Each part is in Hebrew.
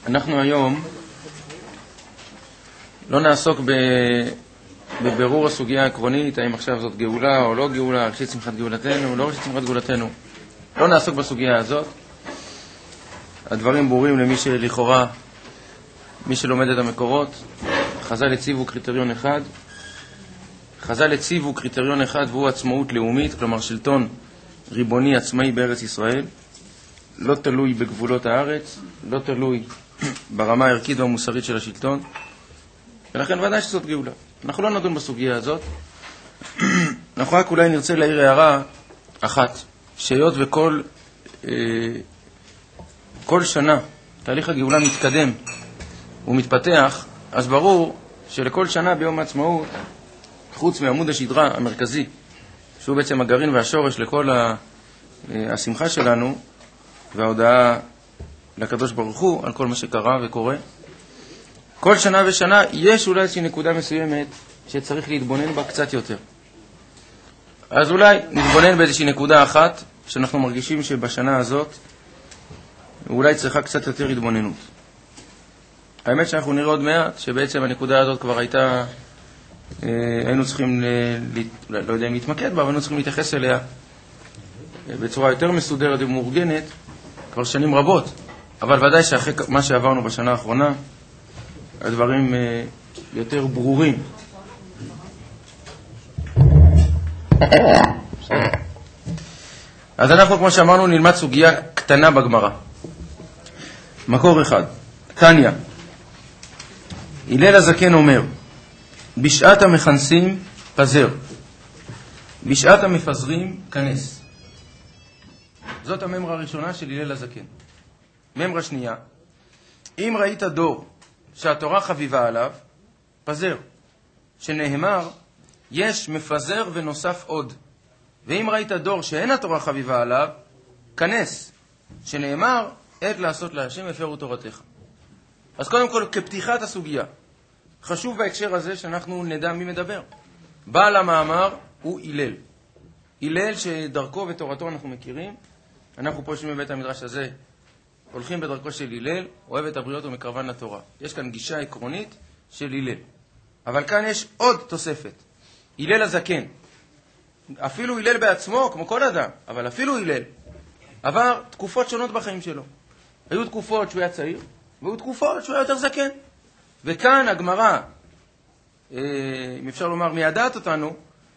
אנחנו היום לא נעסוק בבירור הסוגיה העקרונית, האם עכשיו זאת גאולה או לא גאולה, ראשית שמחת גאולתנו, לא ראשית שמחת גאולתנו. לא נעסוק בסוגיה הזאת. הדברים ברורים למי שלכאורה, מי שלומד את המקורות. חז"ל הציבו קריטריון אחד. חז"ל הציבו קריטריון אחד והוא עצמאות לאומית, כלומר שלטון ריבוני עצמאי בארץ ישראל, לא תלוי בגבולות הארץ, לא תלוי ברמה הערכית והמוסרית של השלטון, ולכן ודאי שזאת גאולה. אנחנו לא נדון בסוגיה הזאת. אנחנו רק אולי נרצה להעיר הערה אחת, שהיות כל שנה תהליך הגאולה מתקדם ומתפתח, אז ברור שלכל שנה ביום העצמאות, חוץ מעמוד השדרה המרכזי, שהוא בעצם הגרעין והשורש לכל השמחה שלנו, וההודעה לקדוש ברוך הוא על כל מה שקרה וקורה, כל שנה ושנה יש אולי איזושהי נקודה מסוימת שצריך להתבונן בה קצת יותר. אז אולי נתבונן באיזושהי נקודה אחת שאנחנו מרגישים שבשנה הזאת אולי צריכה קצת יותר התבוננות. האמת שאנחנו נראה עוד מעט שבעצם הנקודה הזאת כבר הייתה, היינו צריכים, לא יודע אם להתמקד בה, אבל היינו צריכים להתייחס אליה בצורה יותר מסודרת ומאורגנת כבר שנים רבות. אבל ודאי שאחרי מה שעברנו בשנה האחרונה, הדברים יותר ברורים. אז אנחנו, כמו שאמרנו, נלמד סוגיה קטנה בגמרא. מקור אחד, תניא. הלל הזקן אומר, בשעת המכנסים פזר, בשעת המפזרים כנס. זאת הממרה הראשונה של הלל הזקן. ממרה שנייה, אם ראית דור שהתורה חביבה עליו, פזר, שנאמר, יש מפזר ונוסף עוד. ואם ראית דור שאין התורה חביבה עליו, כנס, שנאמר, עת לעשות להשם הפרו תורתך. אז קודם כל, כפתיחת הסוגיה, חשוב בהקשר הזה שאנחנו נדע מי מדבר. בעל המאמר הוא הלל. הלל שדרכו ותורתו אנחנו מכירים. אנחנו פה יושבים בבית המדרש הזה, הולכים בדרכו של הלל, אוהב את הבריות ומקרבן לתורה. יש כאן גישה עקרונית של הלל. אבל כאן יש עוד תוספת. הלל הזקן. אפילו הלל בעצמו, כמו כל אדם, אבל אפילו הלל, עבר תקופות שונות בחיים שלו. היו תקופות שהוא היה צעיר, והיו תקופות שהוא היה יותר זקן. וכאן הגמרא, אם אפשר לומר, מיידעת אותנו,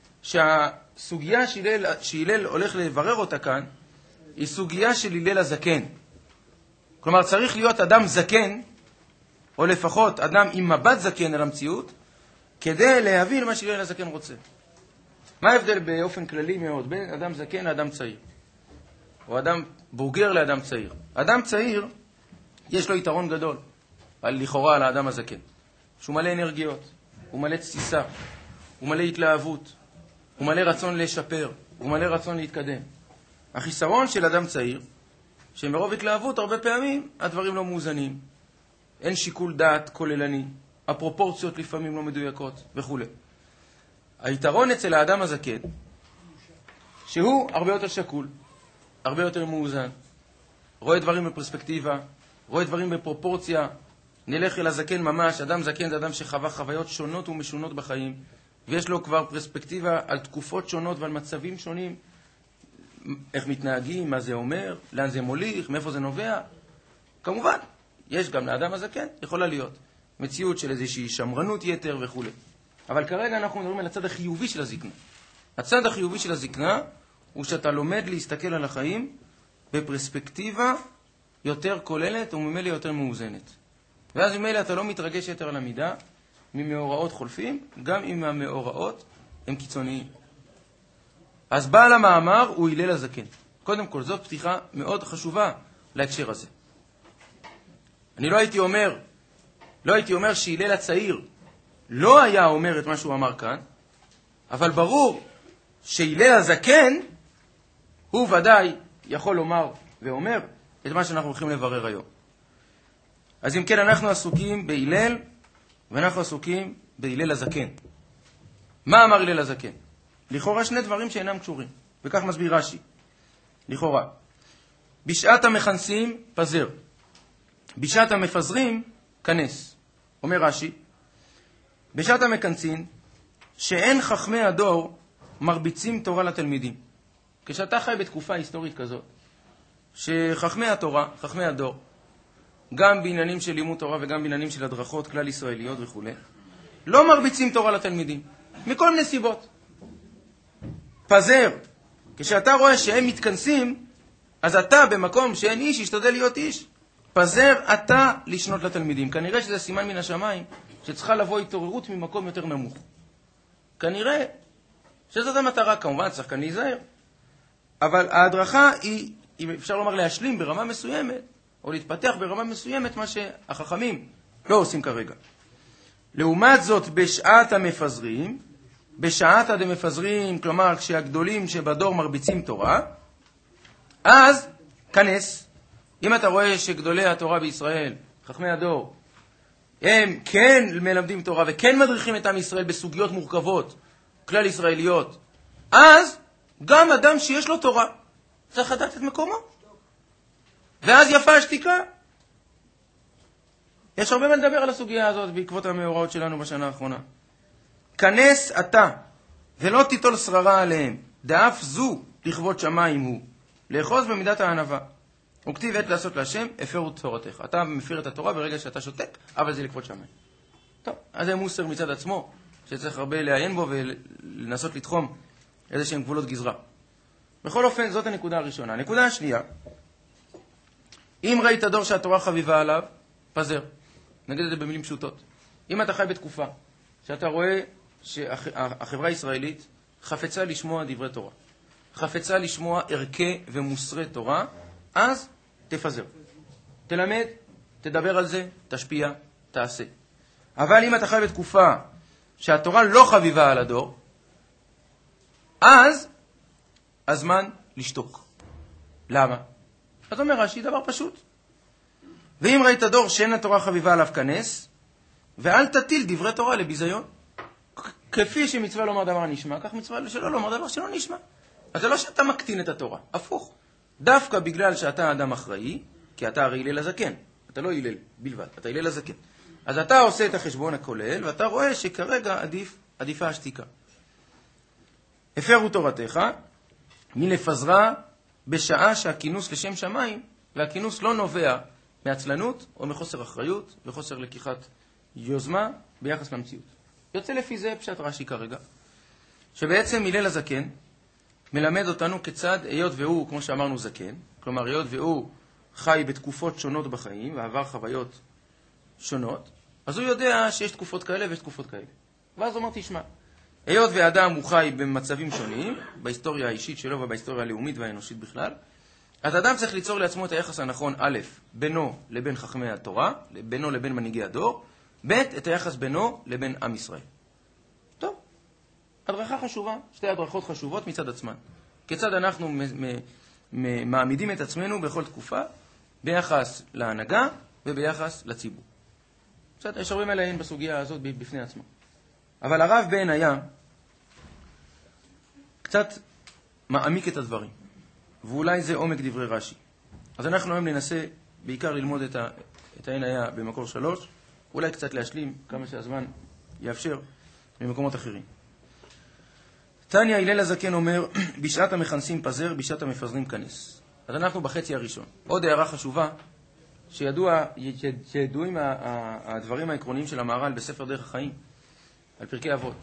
שהסוגיה שהלל הולך לברר אותה כאן, היא סוגיה של הלל הזקן. כלומר, צריך להיות אדם זקן, או לפחות אדם עם מבט זקן על המציאות, כדי להבין מה שהלל הזקן רוצה. מה ההבדל באופן כללי מאוד בין אדם זקן לאדם צעיר? או אדם בוגר לאדם צעיר. אדם צעיר, יש לו יתרון גדול, לכאורה על האדם הזקן. שהוא מלא אנרגיות, הוא מלא תסיסה, הוא מלא התלהבות, הוא מלא רצון לשפר, הוא מלא רצון להתקדם. החיסרון של אדם צעיר, שמרוב התלהבות הרבה פעמים הדברים לא מאוזנים. אין שיקול דעת כוללני, הפרופורציות לפעמים לא מדויקות וכו'. היתרון אצל האדם הזקן, שהוא הרבה יותר שקול, הרבה יותר מאוזן, רואה דברים בפרספקטיבה, רואה דברים בפרופורציה. נלך אל הזקן ממש, אדם זקן זה אדם שחווה חוויות שונות ומשונות בחיים, ויש לו כבר פרספקטיבה על תקופות שונות ועל מצבים שונים, איך מתנהגים, מה זה אומר, לאן זה מוליך, מאיפה זה נובע. כמובן, יש גם לאדם הזקן, יכולה להיות מציאות של איזושהי שמרנות יתר וכו'. אבל כרגע אנחנו מדברים על הצד החיובי של הזקנה. הצד החיובי של הזקנה הוא שאתה לומד להסתכל על החיים בפרספקטיבה יותר כוללת וממילא יותר מאוזנת. ואז ממילא אתה לא מתרגש יותר על המידה ממאורעות חולפים, גם אם המאורעות הם קיצוניים. אז בעל המאמר הוא הלל הזקן. קודם כל, זאת פתיחה מאוד חשובה להקשר הזה. אני לא הייתי אומר שהלל הצעיר לא היה אומר את מה שהוא אמר כאן, אבל ברור שהלל הזקן הוא ודאי יכול לומר ואומר את מה שאנחנו הולכים לברר היום. אז אם כן, אנחנו עסוקים בהלל ואנחנו עסוקים בהלל הזקן. מה אמר הלל הזקן? לכאורה שני דברים שאינם קשורים, וכך מסביר רש"י. לכאורה, בשעת המכנסים פזר. בשעת המפזרים, כנס. אומר רש"י, בשעת המכנסין, שאין חכמי הדור מרביצים תורה לתלמידים. כשאתה חי בתקופה היסטורית כזאת, שחכמי התורה, חכמי הדור, גם בעניינים של לימוד תורה וגם בעניינים של הדרכות כלל ישראליות וכו', לא מרביצים תורה לתלמידים, מכל מיני סיבות. פזר, כשאתה רואה שהם מתכנסים, אז אתה במקום שאין איש, ישתדל להיות איש. פזר אתה לשנות לתלמידים. כנראה שזה סימן מן השמיים, שצריכה לבוא התעוררות ממקום יותר נמוך. כנראה שזאת המטרה, כמובן צריך כאן להיזהר. אבל ההדרכה היא, אפשר לומר, להשלים ברמה מסוימת, או להתפתח ברמה מסוימת, מה שהחכמים לא עושים כרגע. לעומת זאת, בשעת המפזרים, בשעת המפזרים, כלומר, כשהגדולים שבדור מרביצים תורה, אז כנס. אם אתה רואה שגדולי התורה בישראל, חכמי הדור, הם כן מלמדים תורה וכן מדריכים את עם ישראל בסוגיות מורכבות, כלל ישראליות, אז גם אדם שיש לו תורה צריך לדעת את מקומו. ואז יפה השתיקה. יש הרבה מה לדבר על הסוגיה הזאת בעקבות המאורעות שלנו בשנה האחרונה. כנס אתה, ולא תיטול שררה עליהם, דאף זו לכבוד שמיים הוא, לאחוז במידת הענווה. וכתיב עת לעשות להשם, הפרו תורתך. אתה מפיר את התורה ברגע שאתה שותק, אבל זה לכבוד שמיים. טוב, אז זה מוסר מצד עצמו, שצריך הרבה לעיין בו ולנסות לתחום איזה שהם גבולות גזרה. בכל אופן, זאת הנקודה הראשונה. הנקודה השנייה, אם ראית דור שהתורה חביבה עליו, פזר. נגיד את זה במילים פשוטות. אם אתה חי בתקופה שאתה רואה שהחברה הישראלית חפצה לשמוע דברי תורה, חפצה לשמוע ערכי ומוסרי תורה, אז תפזר. תלמד, תדבר על זה, תשפיע, תעשה. אבל אם אתה חי בתקופה שהתורה לא חביבה על הדור, אז הזמן לשתוק. למה? אז אומר רש"י, דבר פשוט. ואם ראית דור שאין התורה חביבה עליו כנס, ואל תטיל דברי תורה לביזיון. כפי שמצווה לומר דבר נשמע, כך מצווה שלא לומר דבר שלא נשמע. אז זה לא שאתה מקטין את התורה, הפוך. דווקא בגלל שאתה אדם אחראי, כי אתה הרי הלל הזקן, אתה לא הלל בלבד, אתה הלל הזקן. אז אתה עושה את החשבון הכולל, ואתה רואה שכרגע עדיפה השתיקה. הפרו תורתך, מלפזרה בשעה שהכינוס לשם שמיים, והכינוס לא נובע מעצלנות או מחוסר אחריות וחוסר לקיחת יוזמה ביחס למציאות. יוצא לפי זה פשט רש"י כרגע, שבעצם הלל הזקן מלמד אותנו כיצד, היות והוא, כמו שאמרנו, זקן, כלומר, היות והוא חי בתקופות שונות בחיים, ועבר חוויות שונות, אז הוא יודע שיש תקופות כאלה ויש תקופות כאלה. ואז הוא אומר, תשמע, היות והאדם הוא חי במצבים שונים, בהיסטוריה האישית שלו ובהיסטוריה הלאומית והאנושית בכלל, אז האדם צריך ליצור לעצמו את היחס הנכון, א', בינו לבין חכמי התורה, בינו לבין מנהיגי הדור, ב', את היחס בינו לבין עם ישראל. טוב, הדרכה חשובה, שתי הדרכות חשובות מצד עצמן. כיצד אנחנו מעמידים את עצמנו בכל תקופה, ביחס להנהגה וביחס לציבור. קצת יש הרבה מלאים בסוגיה הזאת בפני עצמה. אבל הרב בן היה קצת מעמיק את הדברים, ואולי זה עומק דברי רש"י. אז אנחנו היום ננסה בעיקר ללמוד את העין היה במקור 3, אולי קצת להשלים כמה שהזמן יאפשר ממקומות אחרים. תניא הלל הזקן אומר, בשעת המכנסים פזר, בשעת המפזרים כנס. אז אנחנו בחצי הראשון. עוד הערה חשובה, שידועים הדברים העקרוניים של המהר"ל בספר דרך החיים, על פרקי אבות,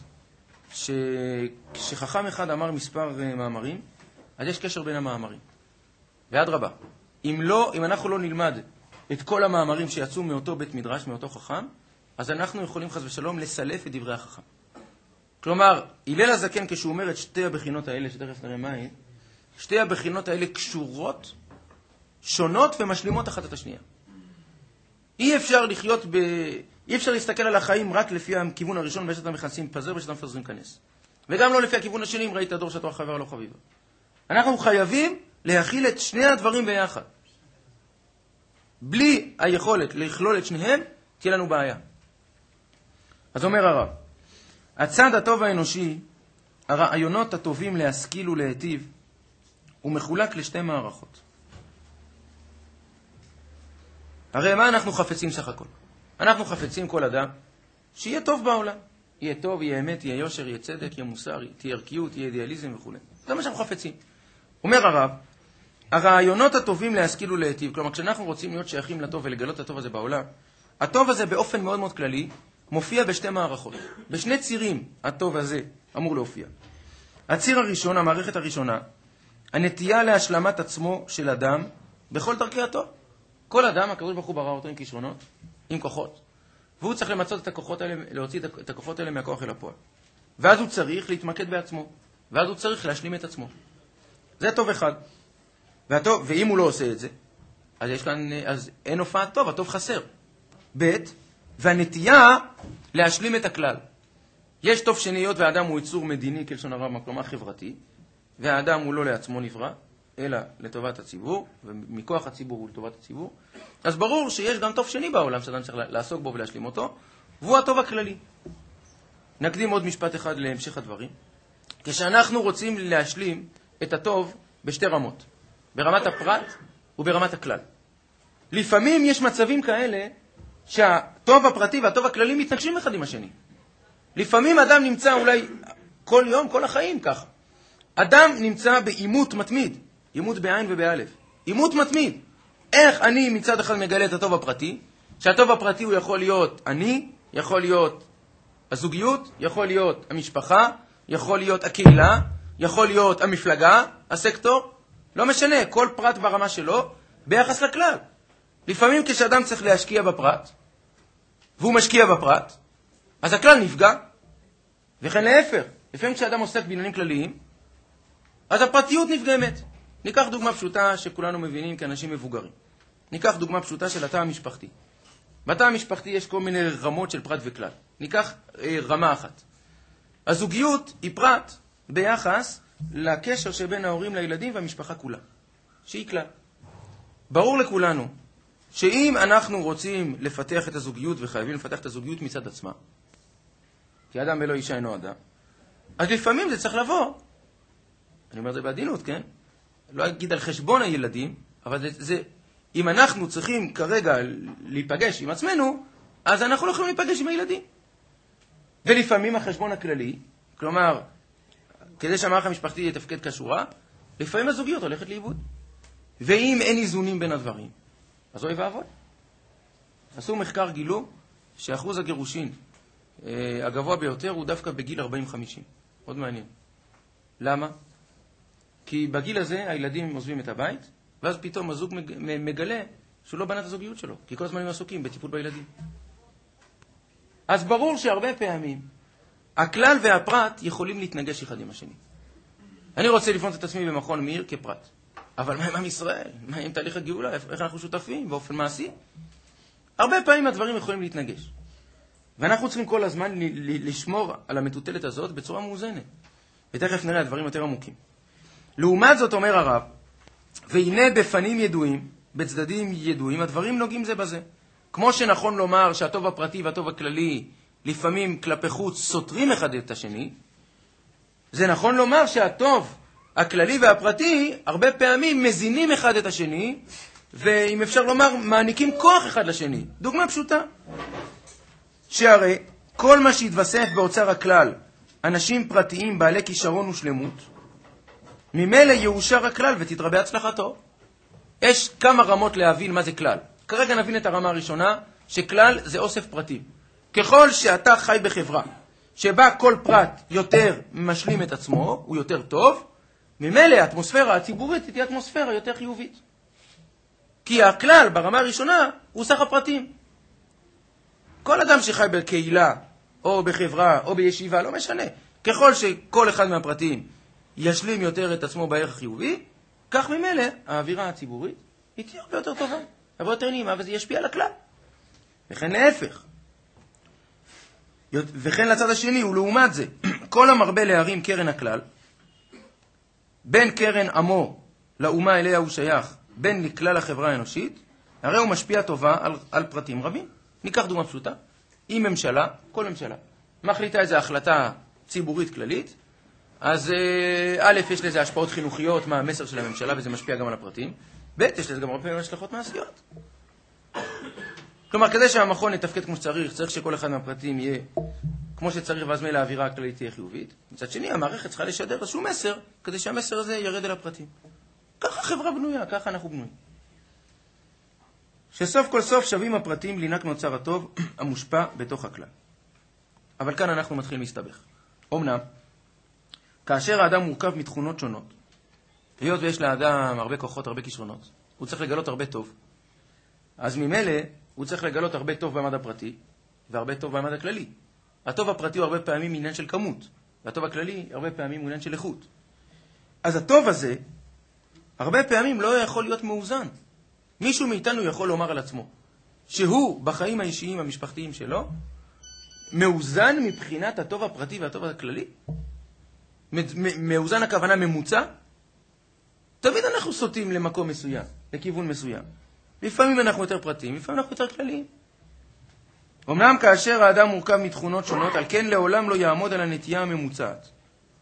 שחכם אחד אמר מספר מאמרים, אז יש קשר בין המאמרים. ואדרבה, אם אנחנו לא נלמד את כל המאמרים שיצאו מאותו בית מדרש, מאותו חכם, אז אנחנו יכולים חס ושלום לסלף את דברי החכם. כלומר, הלל הזקן כשהוא אומר את שתי הבחינות האלה, שתכף נראה מה הן, שתי הבחינות האלה קשורות, שונות ומשלימות אחת את השנייה. אי אפשר להסתכל על החיים רק לפי הכיוון הראשון, בשעת המכנסים פזר, בשעת המפזרים כנס. וגם לא לפי הכיוון השני, אם ראית הדור שהתורה חביבה לא חביבה. אנחנו חייבים להכיל את שני הדברים ביחד. בלי היכולת לכלול את שניהם, תהיה לנו בעיה. אז אומר הרב, הצד הטוב האנושי, הרעיונות הטובים להשכיל ולהיטיב, הוא מחולק לשתי מערכות. הרי מה אנחנו חפצים סך הכל? אנחנו חפצים כל אדם שיהיה טוב בעולם. יהיה טוב, יהיה אמת, יהיה יושר, יהיה צדק, יהיה מוסר, תהיה ערכיות, יהיה אידיאליזם וכו'. זה מה שאנחנו חפצים. אומר הרב, הרעיונות הטובים להשכיל ולהיטיב, כלומר כשאנחנו רוצים להיות שייכים לטוב ולגלות את הטוב הזה בעולם, הטוב הזה באופן מאוד מאוד כללי מופיע בשתי מערכות. בשני צירים הטוב הזה אמור להופיע. הציר הראשון, המערכת הראשונה, הנטייה להשלמת עצמו של אדם בכל דרכי הטוב. כל אדם, הקדוש ברוך הוא ברא אותו עם כישרונות, עם כוחות, והוא צריך למצות את הכוחות האלה, להוציא את הכוחות האלה מהכוח אל הפועל. ואז הוא צריך להתמקד בעצמו, ואז הוא צריך להשלים את עצמו. זה טוב אחד. ואם הוא לא עושה את זה, אז אין הופעת טוב, הטוב חסר. ב' והנטייה להשלים את הכלל. יש טוב שניות והאדם הוא יצור מדיני, כלשון הרב, כלומר חברתי, והאדם הוא לא לעצמו נברא, אלא לטובת הציבור, ומכוח הציבור הוא לטובת הציבור. אז ברור שיש גם טוב שני בעולם שאדם צריך לעסוק בו ולהשלים אותו, והוא הטוב הכללי. נקדים עוד משפט אחד להמשך הדברים. כשאנחנו רוצים להשלים את הטוב בשתי רמות, ברמת הפרט וברמת הכלל. לפעמים יש מצבים כאלה שהטוב הפרטי והטוב הכללי מתנגשים אחד עם השני. לפעמים אדם נמצא אולי כל יום, כל החיים ככה. אדם נמצא בעימות מתמיד, עימות בעין ובאלף. עימות מתמיד. איך אני מצד אחד מגלה את הטוב הפרטי? שהטוב הפרטי הוא יכול להיות אני, יכול להיות הזוגיות, יכול להיות המשפחה, יכול להיות הקהילה, יכול להיות המפלגה, הסקטור. לא משנה, כל פרט ברמה שלו ביחס לכלל. לפעמים כשאדם צריך להשקיע בפרט, והוא משקיע בפרט, אז הכלל נפגע. וכן להפך, לפעמים כשאדם עוסק בעניינים כלליים, אז הפרטיות נפגמת. ניקח דוגמה פשוטה שכולנו מבינים כאנשים מבוגרים. ניקח דוגמה פשוטה של התא המשפחתי. בתא המשפחתי יש כל מיני רמות של פרט וכלל. ניקח רמה אחת. הזוגיות היא פרט ביחס לקשר שבין ההורים לילדים והמשפחה כולה, שהיא כלל. ברור לכולנו שאם אנחנו רוצים לפתח את הזוגיות וחייבים לפתח את הזוגיות מצד עצמה, כי אדם בלא אישה אינו אדם, אז לפעמים זה צריך לבוא, אני אומר את זה בעדינות, כן? לא אגיד על חשבון הילדים, אבל זה אם אנחנו צריכים כרגע להיפגש עם עצמנו, אז אנחנו לא יכולים להיפגש עם הילדים. ולפעמים החשבון הכללי, כלומר, כדי שהמערך המשפחתי יתפקד כשורה, לפעמים הזוגיות הולכת לאיבוד. ואם אין איזונים בין הדברים, אז אוי ואבוי. עשו מחקר, גילו שאחוז הגירושין הגבוה ביותר הוא דווקא בגיל 40-50. עוד מעניין. למה? כי בגיל הזה הילדים עוזבים את הבית, ואז פתאום הזוג מגלה שהוא לא בנה את הזוגיות שלו, כי כל הזמן הם עסוקים בטיפול בילדים. אז ברור שהרבה פעמים הכלל והפרט יכולים להתנגש אחד עם השני. אני רוצה לפנות את עצמי במכון מאיר כפרט. אבל מה עם עם ישראל? מה עם תהליך הגאולה? איך אנחנו שותפים באופן מעשי? הרבה פעמים הדברים יכולים להתנגש. ואנחנו צריכים כל הזמן לשמור על המטוטלת הזאת בצורה מאוזנת. ותכף נראה הדברים יותר עמוקים. לעומת זאת אומר הרב, והנה בפנים ידועים, בצדדים ידועים, הדברים נוגעים זה בזה. כמו שנכון לומר שהטוב הפרטי והטוב הכללי לפעמים כלפי חוץ סותרים אחד את השני, זה נכון לומר שהטוב הכללי והפרטי הרבה פעמים מזינים אחד את השני, ואם אפשר לומר מעניקים כוח אחד לשני. דוגמה פשוטה, שהרי כל מה שהתווסף באוצר הכלל, אנשים פרטיים בעלי כישרון ושלמות, ממילא יאושר הכלל ותתרבה הצלחתו. יש כמה רמות להבין מה זה כלל. כרגע נבין את הרמה הראשונה, שכלל זה אוסף פרטים. ככל שאתה חי בחברה, שבה כל פרט יותר משלים את עצמו, הוא יותר טוב, ממילא האטמוספירה הציבורית תהיה אטמוספירה יותר חיובית. כי הכלל ברמה הראשונה הוא סך הפרטים. כל אדם שחי בקהילה, או בחברה, או בישיבה, לא משנה. ככל שכל אחד מהפרטים ישלים יותר את עצמו בערך החיובי, כך ממילא האווירה הציבורית היא תהיה הרבה יותר טובה, הרבה יותר נעימה, וזה ישפיע על הכלל. וכן להפך. וכן לצד השני, ולעומת זה, כל המרבה להרים קרן הכלל, בין קרן עמו לאומה אליה הוא שייך, בין לכלל החברה האנושית, הרי הוא משפיע טובה על פרטים רבים. ניקח דוגמה פשוטה. אם ממשלה, כל ממשלה, מחליטה איזו החלטה ציבורית כללית, אז א', יש לזה השפעות חינוכיות מה המסר של הממשלה, וזה משפיע גם על הפרטים. ב', יש לזה גם הרבה פעמים השלכות מעשיות. כלומר, כדי שהמכון יתפקד כמו שצריך, צריך שכל אחד מהפרטים יהיה כמו שצריך, ואז מילא האווירה הכללית תהיה חיובית. מצד שני, המערכת צריכה לשדר איזשהו מסר, כדי שהמסר הזה ירד אל הפרטים. ככה חברה בנויה, ככה אנחנו בנויים. שסוף כל סוף שווים הפרטים לינק נוצר הטוב המושפע בתוך הכלל. אבל כאן אנחנו מתחילים להסתבך. אמנם, כאשר האדם מורכב מתכונות שונות, היות ויש לאדם הרבה כוחות, הרבה כישרונות, הוא צריך לגלות הרבה טוב. אז ממילא הוא צריך לגלות הרבה טוב במד הפרטי, והרבה טוב במד הכללי. הטוב הפרטי הוא הרבה פעמים עניין של כמות, והטוב הכללי הרבה פעמים הוא עניין של איכות. אז הטוב הזה, הרבה פעמים לא יכול להיות מאוזן. מישהו מאיתנו יכול לומר על עצמו, שהוא בחיים האישיים המשפחתיים שלו, מאוזן מבחינת הטוב הפרטי והטוב הכללי? מאוזן הכוונה ממוצע? תמיד אנחנו סוטים למקום מסוים, לכיוון מסוים. לפעמים אנחנו יותר פרטיים, לפעמים אנחנו יותר כלליים. אמנם כאשר האדם מורכב מתכונות שונות, על כן לעולם לא יעמוד על הנטייה הממוצעת.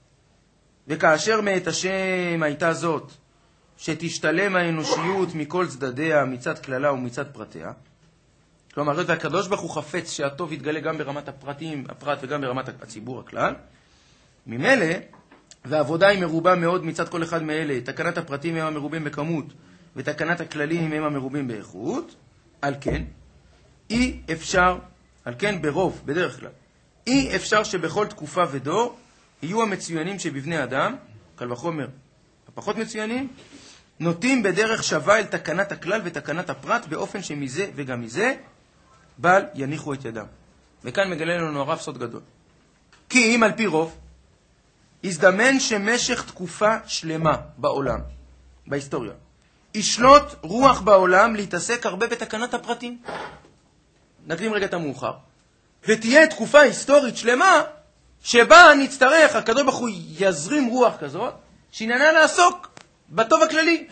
וכאשר מאת השם הייתה זאת, שתשתלם האנושיות מכל צדדיה, מצד כללה ומצד פרטיה, כלומר, והקדוש ברוך הוא חפץ שהטוב יתגלה גם ברמת הפרטים, הפרט וגם ברמת הציבור הכלל, ממילא, והעבודה היא מרובה מאוד מצד כל אחד מאלה, תקנת הפרטים הם המרובים בכמות, ותקנת הכללים הם המרובים באיכות, על כן, אי אפשר, על כן ברוב, בדרך כלל, אי אפשר שבכל תקופה ודור יהיו המצוינים שבבני אדם, קל וחומר, הפחות מצוינים, נוטים בדרך שווה אל תקנת הכלל ותקנת הפרט, באופן שמזה וגם מזה, בל יניחו את ידם. וכאן מגלה לנו הרב סוד גדול. כי אם על פי רוב, הזדמן שמשך תקופה שלמה בעולם, בהיסטוריה, ישלוט רוח בעולם להתעסק הרבה בתקנת הפרטים. נקדים רגע את המאוחר. ותהיה תקופה היסטורית שלמה, שבה נצטרך, הקדוש ברוך הוא יזרים רוח כזאת, שעניינה לעסוק בטוב הכללי.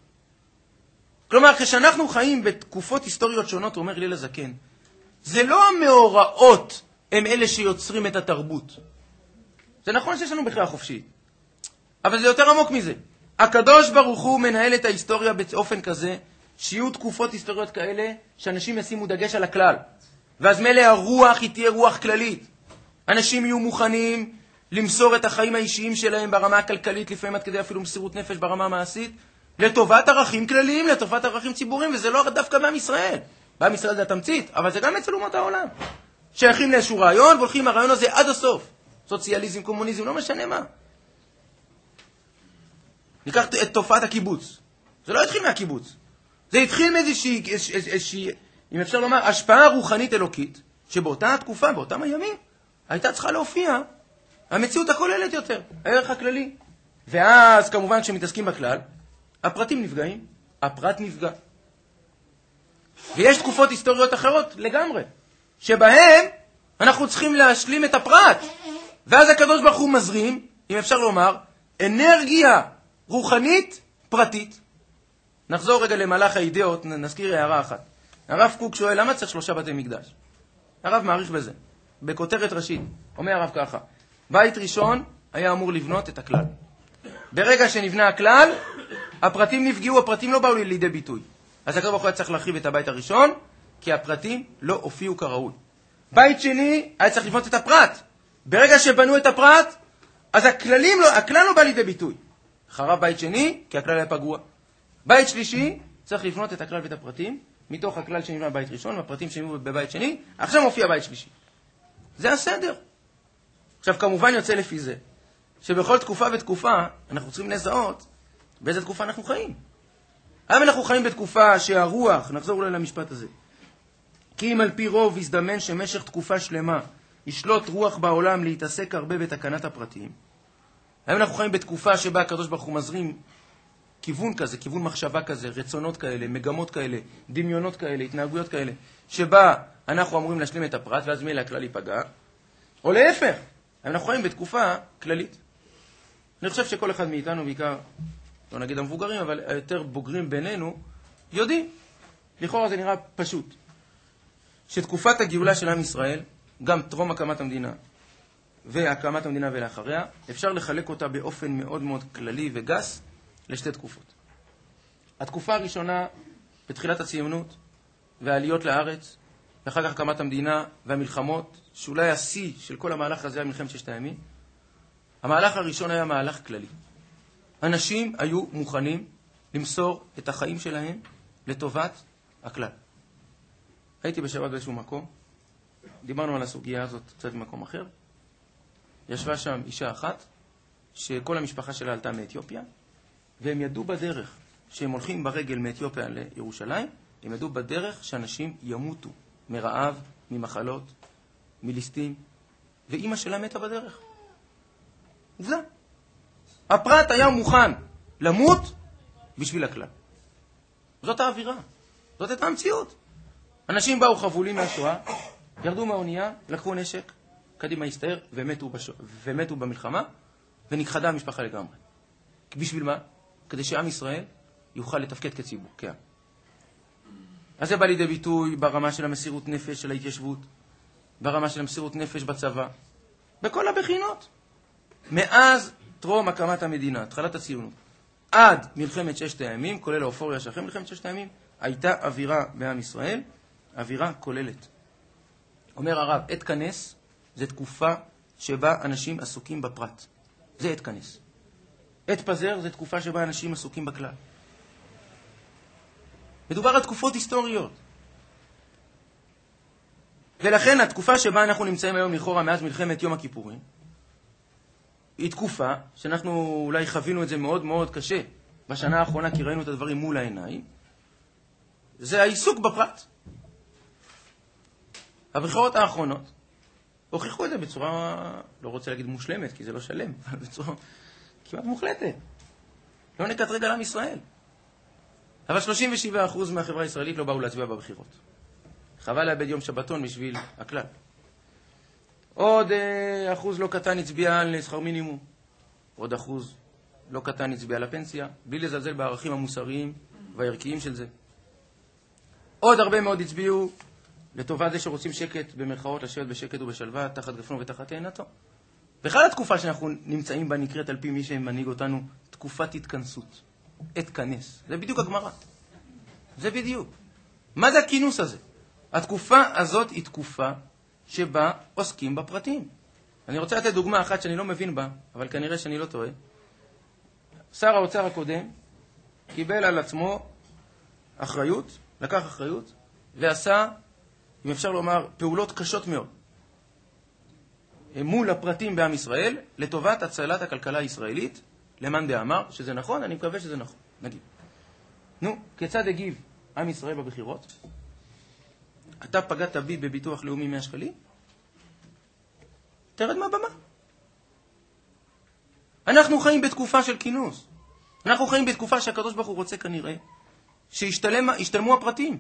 כלומר, כשאנחנו חיים בתקופות היסטוריות שונות, אומר ליל הזקן, זה לא המאורעות הם אלה שיוצרים את התרבות. זה נכון שיש לנו בחירה חופשית, אבל זה יותר עמוק מזה. הקדוש ברוך הוא מנהל את ההיסטוריה באופן כזה, שיהיו תקופות היסטוריות כאלה, שאנשים ישימו דגש על הכלל. ואז מלא הרוח היא תהיה רוח כללית. אנשים יהיו מוכנים למסור את החיים האישיים שלהם ברמה הכלכלית, לפעמים עד כדי אפילו מסירות נפש ברמה המעשית, לטובת ערכים כלליים, לטובת ערכים ציבוריים, וזה לא דווקא בעם ישראל. בעם ישראל זה התמצית, אבל זה גם אצל אומות העולם. שייכים לאיזשהו רעיון, והולכים עם הרעיון הזה עד הסוף. סוציאליזם, קומוניזם, לא משנה מה. ניקח את תופעת הקיבוץ. זה לא התחיל מהקיבוץ. זה התחיל מאיזושהי, אם אפשר לומר, השפעה רוחנית אלוקית, שבאותה התקופה, באותם הימים, הייתה צריכה להופיע המציאות הכוללת יותר, הערך הכללי. ואז, כמובן, כשמתעסקים בכלל, הפרטים נפגעים, הפרט נפגע. ויש תקופות היסטוריות אחרות לגמרי, שבהם אנחנו צריכים להשלים את הפרט. ואז הקדוש ברוך הוא מזרים, אם אפשר לומר, אנרגיה רוחנית פרטית. נחזור רגע למהלך האידאות, נזכיר הערה אחת. הרב קוק שואל, למה צריך 3 בתי מקדש? הרב מעריך בזה, בכותרת ראשית. אומר הרב ככה, בית ראשון היה אמור לבנות את הכלל. ברגע שנבנה הכלל, הפרטים נפגעו, הפרטים לא באו לידי ביטוי. אז הקדוש ברוך הוא היה צריך להרחיב את הבית הראשון, כי הפרטים לא הופיעו כראוי. בית שני היה צריך לבנות את הפרט. ברגע שבנו את הפרט, אז הכלל לא בא לידי ביטוי. חרב בית שני, כי הכלל היה פגוע. בית שלישי, צריך לבנות את הכלל ואת הפרטים, מתוך הכלל שנבנה בבית ראשון, והפרטים שנבנו בבית שני, עכשיו מופיע בית שלישי. זה הסדר. עכשיו, כמובן יוצא לפי זה, שבכל תקופה ותקופה, אנחנו צריכים לזהות באיזה תקופה אנחנו חיים. האם אנחנו חיים בתקופה שהרוח, נחזור אולי למשפט הזה, כי אם על פי רוב הזדמן שמשך תקופה שלמה ישלוט רוח בעולם להתעסק הרבה בתקנת הפרטים, האם אנחנו חיים בתקופה שבה הקדוש ברוך הוא מזרים כיוון כזה, כיוון מחשבה כזה, רצונות כאלה, מגמות כאלה, דמיונות כאלה, התנהגויות כאלה, שבה אנחנו אמורים להשלים את הפרט, ואז מילא הכלל ייפגע, או להפך, אנחנו חיים בתקופה כללית. אני חושב שכל אחד מאיתנו, בעיקר, לא נגיד המבוגרים, אבל היותר בוגרים בינינו, יודעים, לכאורה זה נראה פשוט, שתקופת הגאולה של עם ישראל, גם טרום הקמת המדינה, והקמת המדינה ולאחריה, אפשר לחלק אותה באופן מאוד מאוד כללי וגס, לשתי תקופות. התקופה הראשונה, בתחילת הציונות, והעליות לארץ, ואחר כך הקמת המדינה והמלחמות, שאולי השיא של כל המהלך הזה היה מלחמת ששת הימים. המהלך הראשון היה מהלך כללי. אנשים היו מוכנים למסור את החיים שלהם לטובת הכלל. הייתי בשבת באיזשהו מקום, דיברנו על הסוגיה הזאת קצת במקום אחר. ישבה שם אישה אחת, שכל המשפחה שלה עלתה מאתיופיה, והם ידעו בדרך שהם הולכים ברגל מאתיופיה לירושלים, הם ידעו בדרך שאנשים ימותו מרעב, ממחלות, מליסטים, ואימא שלה מתה בדרך. עובדה. הפרט היה מוכן למות בשביל הכלל. זאת האווירה. זאת הייתה המציאות. אנשים באו חבולים מהשואה, ירדו מהאונייה, לקחו נשק, קדימה הסתער, ומתו במלחמה, ונכחדה המשפחה לגמרי. בשביל מה? כדי שעם ישראל יוכל לתפקד כציבור, כעם. אז זה בא לידי ביטוי ברמה של המסירות נפש של ההתיישבות, ברמה של המסירות נפש בצבא, בכל הבחינות. מאז טרום הקמת המדינה, התחלת הציונות, עד מלחמת ששת הימים, כולל האופוריה שאחרי מלחמת ששת הימים, הייתה אווירה בעם ישראל, אווירה כוללת. אומר הרב, עת כנס זה תקופה שבה אנשים עסוקים בפרט. זה עת כנס. עת פזר זה תקופה שבה אנשים עסוקים בכלל. מדובר על תקופות היסטוריות. ולכן התקופה שבה אנחנו נמצאים היום לכאורה מאז מלחמת יום הכיפורים, היא תקופה שאנחנו אולי חווינו את זה מאוד מאוד קשה בשנה האחרונה, כי ראינו את הדברים מול העיניים. זה העיסוק בפרט. הבחירות האחרונות הוכיחו את זה בצורה, לא רוצה להגיד מושלמת, כי זה לא שלם, אבל בצורה כמעט מוחלטת. לא נקטרג על עם ישראל. אבל 37% מהחברה הישראלית לא באו להצביע בבחירות. חבל לאבד יום שבתון בשביל הכלל. עוד אחוז לא קטן הצביע על שכר מינימום. עוד אחוז לא קטן הצביע על הפנסיה, בלי לזלזל בערכים המוסריים והערכיים של זה. עוד הרבה מאוד הצביעו לטובת זה שרוצים שקט, במרכאות, לשבת בשקט ובשלווה, תחת גפנו ותחת תאנתו. בכלל התקופה שאנחנו נמצאים בה נקראת על פי מי שמנהיג אותנו תקופת התכנסות. עת כנס. זה בדיוק הגמרא. זה בדיוק. מה זה הכינוס הזה? התקופה הזאת היא תקופה שבה עוסקים בפרטים. אני רוצה לתת דוגמה אחת שאני לא מבין בה, אבל כנראה שאני לא טועה. שר האוצר הקודם קיבל על עצמו אחריות, לקח אחריות, ועשה, אם אפשר לומר, פעולות קשות מאוד. מול הפרטים בעם ישראל, לטובת הצלת הכלכלה הישראלית, למאן דאמר שזה נכון, אני מקווה שזה נכון. נגיד. נו, כיצד הגיב עם ישראל בבחירות? אתה פגעת בי בביטוח לאומי 100 שקלים? תרד מהבמה. אנחנו חיים בתקופה של כינוס. אנחנו חיים בתקופה שהקדוש ברוך הוא רוצה כנראה שישתלמו הפרטים.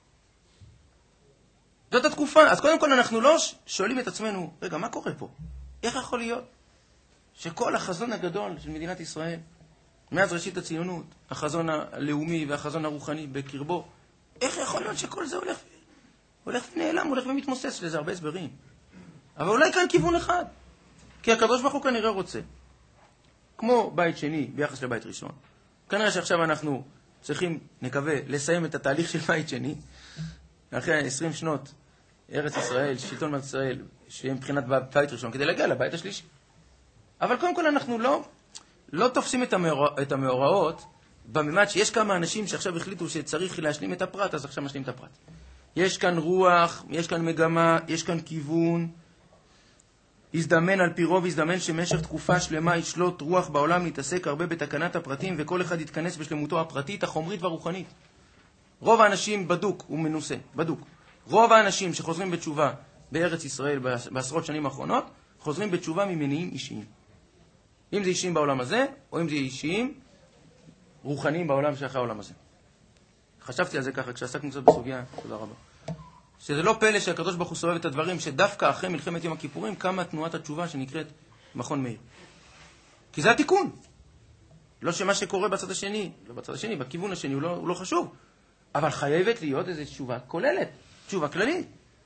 זאת התקופה. אז קודם כל אנחנו לא שואלים את עצמנו, רגע, מה קורה פה? איך יכול להיות שכל החזון הגדול של מדינת ישראל, מאז ראשית הציונות, החזון הלאומי והחזון הרוחני בקרבו, איך יכול להיות שכל זה הולך ונעלם, הולך ומתמוסס? לזה הרבה הסברים. אבל אולי כאן כיוון אחד. כי הקדוש ברוך הוא כנראה רוצה, כמו בית שני ביחס לבית ראשון, כנראה שעכשיו אנחנו צריכים, נקווה, לסיים את התהליך של בית שני, אחרי 20 שנות ארץ ישראל, שלטון מדינת ישראל, שיהיה מבחינת בית ראשון, כדי להגיע לבית השלישי. אבל קודם כל אנחנו לא תופסים את המאורעות, בממד שיש כמה אנשים שעכשיו החליטו שצריך להשלים את הפרט, אז עכשיו משלים את הפרט. יש כאן רוח, יש כאן מגמה, יש כאן כיוון. הזדמן על פי רוב, הזדמן שמשך תקופה שלמה ישלוט רוח בעולם להתעסק הרבה בתקנת הפרטים, וכל אחד יתכנס בשלמותו הפרטית, החומרית והרוחנית. רוב האנשים בדוק ומנוסה, בדוק. רוב האנשים שחוזרים בתשובה בארץ ישראל בעשרות שנים האחרונות, חוזרים בתשובה ממניעים אישיים. אם זה אישיים בעולם הזה, או אם זה אישיים רוחניים בעולם שאחרי העולם הזה. חשבתי על זה ככה כשעסקנו קצת בסוגיה, תודה רבה. שזה לא פלא שהקדוש ברוך הוא סובב את הדברים, שדווקא אחרי מלחמת יום הכיפורים קמה תנועת התשובה שנקראת מכון מאיר. כי זה התיקון. לא שמה שקורה בצד השני, לא בצד השני, בכיוון השני הוא לא חשוב. אבל חייבת להיות איזו תשובה כוללת, תשובה כללית.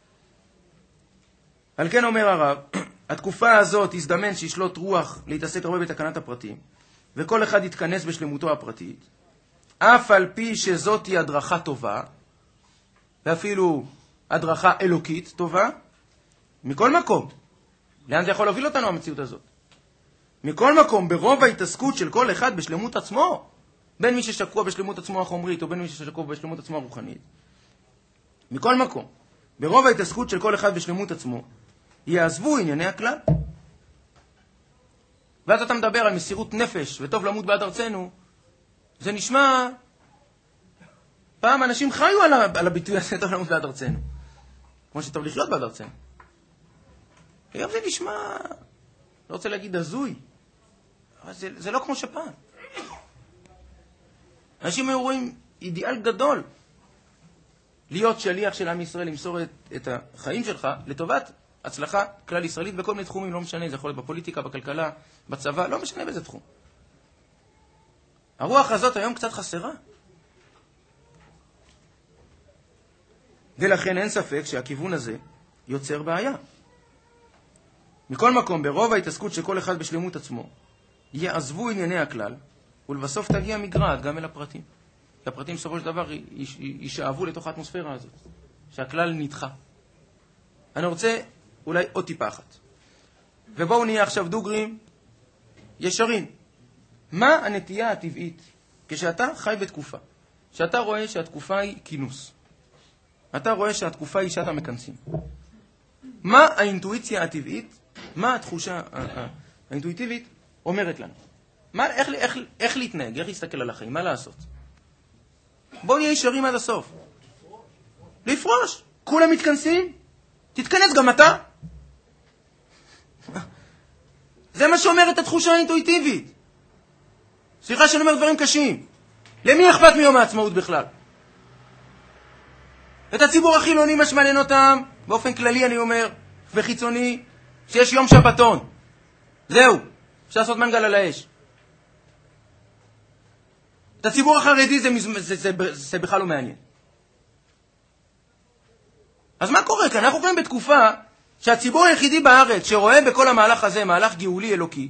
על כן אומר הרב, התקופה הזאת הזדמן שישלוט רוח להתעסק הרבה בתקנת הפרטים, וכל אחד יתכנס בשלמותו הפרטית, אף על פי שזאת היא הדרכה טובה, ואפילו הדרכה אלוקית טובה, מכל מקום. לאן זה יכול להוביל אותנו המציאות הזאת? מכל מקום, ברוב ההתעסקות של כל אחד בשלמות עצמו, בין מי ששקוע בשלמות עצמו החומרית או בין מי ששקוע בשלמות עצמו הרוחנית, מכל מקום, ברוב ההתעסקות של כל אחד בשלמות עצמו, יעזבו ענייני הכלל. ואז אתה מדבר על מסירות נפש וטוב למות בעד ארצנו, זה נשמע, פעם אנשים חיו על הביטוי הזה טוב למות בעד ארצנו, כמו שטוב לחיות בעד ארצנו. היום זה נשמע, לא רוצה להגיד הזוי, אבל זה לא כמו שפעם. אנשים רואים אידיאל גדול, להיות שליח של עם ישראל, למסור את החיים שלך לטובת הצלחה כלל ישראלית בכל מיני תחומים, לא משנה, זה יכול להיות בפוליטיקה, בכלכלה, בצבא, לא משנה באיזה תחום. הרוח הזאת היום קצת חסרה. ולכן אין ספק שהכיוון הזה יוצר בעיה. מכל מקום, ברוב ההתעסקות של כל אחד בשלמות עצמו, יעזבו ענייני הכלל, ולבסוף תגיע מגרעת גם אל הפרטים. כי הפרטים בסופו של דבר יישאבו לתוך האטמוספירה הזאת, שהכלל נדחה. אני רוצה אולי עוד טיפה אחת. ובואו נהיה עכשיו דוגרים ישרים. מה הנטייה הטבעית כשאתה חי בתקופה? שאתה רואה שהתקופה היא כינוס. אתה רואה שהתקופה היא שעת המכנסים. מה האינטואיציה הטבעית, מה התחושה האינטואיטיבית אומרת לנו? איך להתנהג, איך להסתכל על החיים, מה לעשות? בואו נהיה ישרים עד הסוף. לפרוש. כולם מתכנסים? תתכנס גם אתה. זה מה שאומרת התחושה האינטואיטיבית. סליחה שאני אומר דברים קשים. למי אכפת מיום העצמאות בכלל? את הציבור החילוני מה שמעניין אותם, באופן כללי אני אומר, וחיצוני, שיש יום שבתון. זהו, אפשר לעשות מנגל על האש. את הציבור החרדי זה בכלל לא מעניין. אז מה קורה כאן? אנחנו חיים בתקופה שהציבור היחידי בארץ שרואה בכל המהלך הזה מהלך גאולי אלוקי,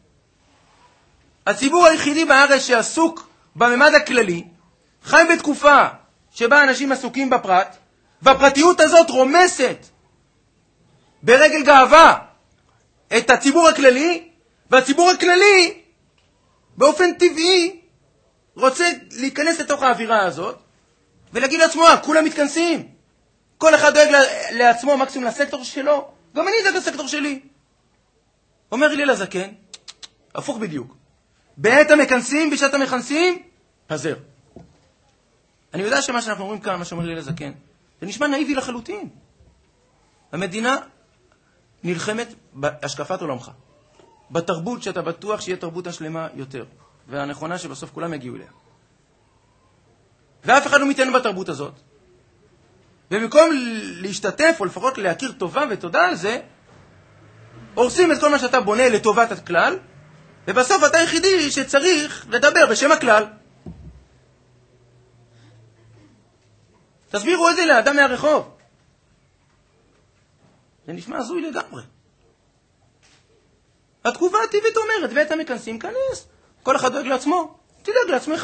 הציבור היחידי בארץ שעסוק בממד הכללי, חי בתקופה שבה אנשים עסוקים בפרט, והפרטיות הזאת רומסת ברגל גאווה את הציבור הכללי, והציבור הכללי באופן טבעי רוצה להיכנס לתוך האווירה הזאת ולהגיד לעצמו, כולם מתכנסים. כל אחד דואג לעצמו מקסימום לסקטור שלו, גם אני דואג לסקטור שלי. אומר הלל הזקן, הפוך בדיוק. בעת המכנסים, בשעת המכנסים, פזר. אני יודע שמה שאנחנו אומרים כאן, מה שאומר הלל הזקן, זה נשמע נאיבי לחלוטין. המדינה נלחמת בהשקפת עולמך. בתרבות שאתה בטוח שיהיה תרבות השלמה יותר, והנכונה שבסוף כולם יגיעו אליה. ואף אחד לא מתעניין בתרבות הזאת. ובמקום להשתתף, או לפחות להכיר טובה ותודה על זה, הורסים את כל מה שאתה בונה לטובת הכלל, ובסוף אתה היחידי שצריך לדבר בשם הכלל. תסבירו את זה לאדם מהרחוב. זה נשמע הזוי לגמרי. התגובה הטבעית אומרת, ואת המכנסים כנס. כל אחד דואג לעצמו, תדאג לעצמך.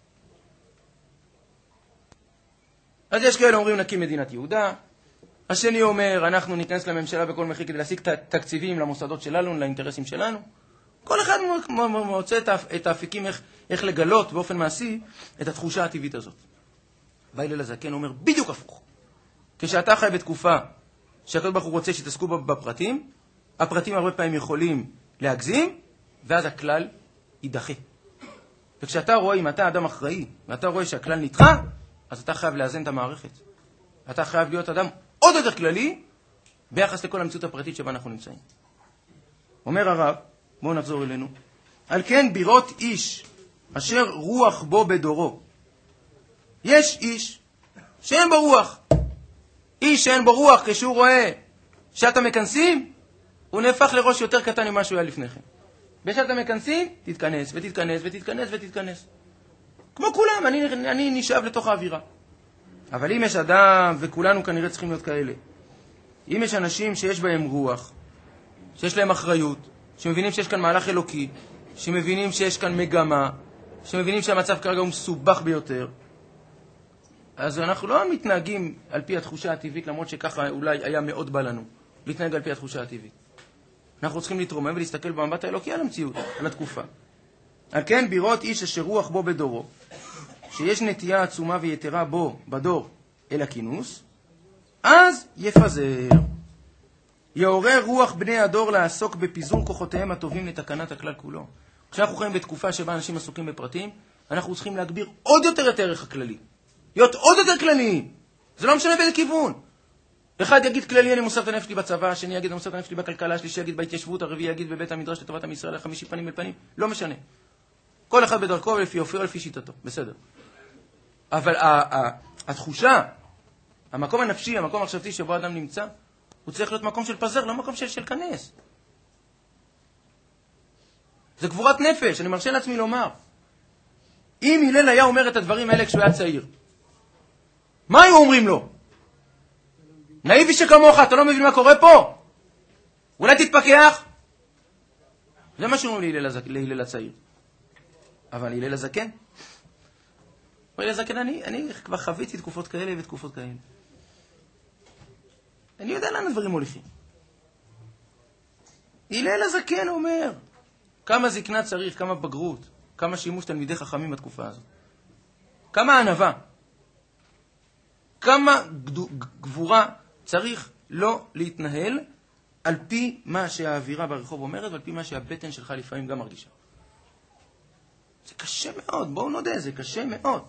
אז יש כאלה אומרים נקים מדינת יהודה, השני אומר אנחנו ניכנס לממשלה בכל מחיר כדי להשיג תקציבים למוסדות שלנו, לאינטרסים שלנו. כל אחד מוצא את האפיקים איך לגלות באופן מעשי את התחושה הטבעית הזאת. והלל הזקן אומר בדיוק הפוך. כשאתה חי בתקופה שהקדוש ברוך הוא רוצה שתעסקו בפרטים, הפרטים הרבה פעמים יכולים להגזים, ואז הכלל יידחה. וכשאתה רואה, אם אתה אדם אחראי, ואתה רואה שהכלל נדחה, אז אתה חייב לאזן את המערכת. אתה חייב להיות אדם עוד יותר כללי, ביחס לכל המציאות הפרטית שבה אנחנו נמצאים. אומר הרב, בואו נחזור אלינו, על כן בירות איש, אשר רוח בו בדורו. יש איש שאין בו רוח. איש שאין בו רוח, כשהוא רואה שאתה מכנסים, הוא נהפך לראש יותר קטן ממה שהוא היה לפני כן. בשעת המכנסים, תתכנס ותתכנס ותתכנס ותתכנס. כמו כולם, אני נשאב לתוך האווירה. אבל אם יש אדם, וכולנו כנראה צריכים להיות כאלה, אם יש אנשים שיש בהם רוח, שיש להם אחריות, שמבינים שיש כאן מהלך אלוקי, שמבינים שיש כאן מגמה, שמבינים שהמצב כרגע הוא מסובך ביותר, אז אנחנו לא מתנהגים על פי התחושה הטבעית, למרות שככה אולי היה מאוד בא לנו להתנהג על פי התחושה הטבעית. אנחנו צריכים להתרומם ולהסתכל במבט האלוקי על המציאות, על התקופה. על כן בירות איש אשר רוח בו בדורו, שיש נטייה עצומה ויתרה בו בדור אל הכינוס, אז יפזר. יעורר רוח בני הדור לעסוק בפיזור כוחותיהם הטובים לתקנת הכלל כולו. כשאנחנו חיים בתקופה שבה אנשים עסוקים בפרטים, אנחנו צריכים להגביר עוד יותר את הערך הכללי. להיות עוד יותר כלליים. זה לא משנה באיזה כיוון. אחד יגיד כללי, אני מוסר את הנפש לי בצבא, השני יגיד, אני מוסר את הנפש לי בכלכלה, השלישי יגיד בהתיישבות, הרביעי יגיד בבית המדרש לטובת עם ישראל, 50 פנים אל פנים. לא משנה. כל אחד בדרכו ולפי אופיו, לפי שיטתו. בסדר. אבל התחושה, המקום הנפשי, המקום המחשבתי שבו האדם נמצא, הוא צריך להיות מקום של פזר, לא מקום של כנס. זה גבורת נפש, אני מרשה לעצמי לומר. אם הלל היה אומר את הדברים האלה כשהוא היה צעיר, מה היו אומרים לו? נאיבי שכמוך, אתה לא מבין מה קורה פה? אולי תתפכח? זה מה שאומרים להלל הצעיר. אבל הלל הזקן? הלל הזקן, אני כבר חוויתי תקופות כאלה ותקופות כאלה. אני יודע לאן הדברים הולכים. הלל הזקן אומר, כמה זקנה צריך, כמה בגרות, כמה שימוש תלמידי חכמים בתקופה הזאת. כמה ענווה. כמה גבורה צריך לא להתנהל על פי מה שהאווירה ברחוב אומרת ועל פי מה שהבטן שלך לפעמים גם מרגישה. זה קשה מאוד, בואו נודה, זה קשה מאוד.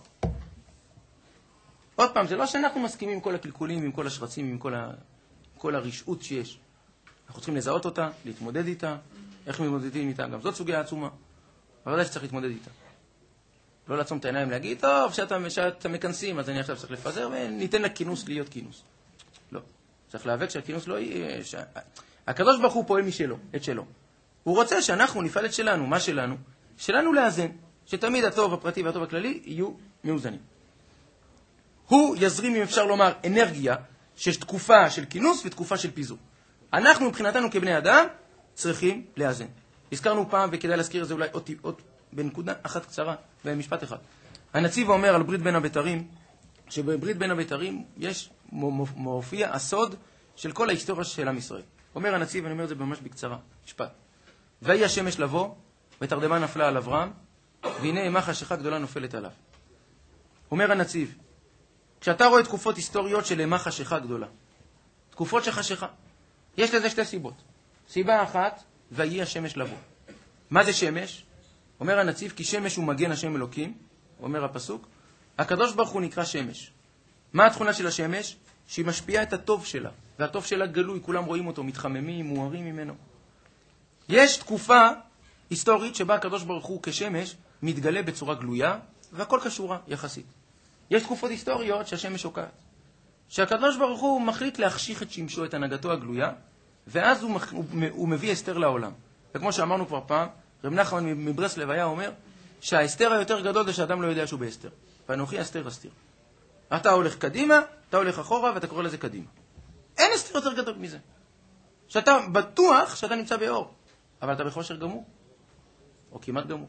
עוד פעם, זה לא שאנחנו מסכימים עם כל הקלקולים, עם כל השרצים, עם כל הרשעות שיש. אנחנו צריכים לזהות אותה, להתמודד איתה, איך מתמודדים איתה, גם זאת סוגיה עצומה. אבל זה שצריך להתמודד איתה. לא לעצום את העיניים להגיד, טוב, שאתה מכנסים, אז אני עכשיו צריך לפזר, וניתן לכינוס להיות כינוס. לא. צריך להיאבק שהכינוס לא יהיה... הקדוש ברוך הוא פועל משלו, את שלו. הוא רוצה שאנחנו נפעל את שלנו, מה שלנו? שלנו לאזן, שתמיד הטוב הפרטי והטוב הכללי יהיו מאוזנים. הוא יזרים, אם אפשר לומר, אנרגיה, שיש תקופה של כינוס ותקופה של פיזור. אנחנו מבחינתנו כבני אדם צריכים לאזן. הזכרנו פעם, וכדאי להזכיר את זה אולי עוד בנקודה אחת קצרה, במשפט אחד. הנציב אומר על ברית בין הבתרים, שבברית בין הבתרים יש מופיע הסוד של כל ההיסטוריה של עם ישראל. אומר הנציב, אני אומר את זה ממש בקצרה, משפט. ויהי השמש לבוא, ותרדמה נפלה על אברהם, והנה אימה חשיכה גדולה נופלת עליו. אומר הנציב, כשאתה רואה תקופות היסטוריות של אימה חשיכה גדולה, תקופות של חשיכה, יש לזה שתי סיבות. סיבה אחת, ויהי השמש לבוא. מה זה שמש? אומר הנציב, כי שמש הוא מגן השם אלוקים, אומר הפסוק, הקדוש ברוך הוא נקרא שמש. מה התכונה של השמש? שהיא משפיעה את הטוב שלה, והטוב שלה גלוי, כולם רואים אותו, מתחממים, מוארים ממנו. יש תקופה היסטורית שבה הקדוש ברוך הוא כשמש מתגלה בצורה גלויה, והכל קשורה יחסית. יש תקופות היסטוריות שהשמש שוקעת. שהקדוש ברוך הוא מחליט להחשיך את שמשו, את הנהגתו הגלויה, ואז הוא מביא אסתר לעולם. וכמו שאמרנו כבר פעם, רב נחמן מברסלב היה אומר, שהאסתר היותר גדול זה שאדם לא יודע שהוא באסתר. ואנוכי אסתר אסתיר. אתה הולך קדימה, אתה הולך אחורה, ואתה קורא לזה קדימה. אין אסתר יותר גדול מזה. שאתה בטוח שאתה נמצא באור, אבל אתה בחושר גמור, או כמעט גמור.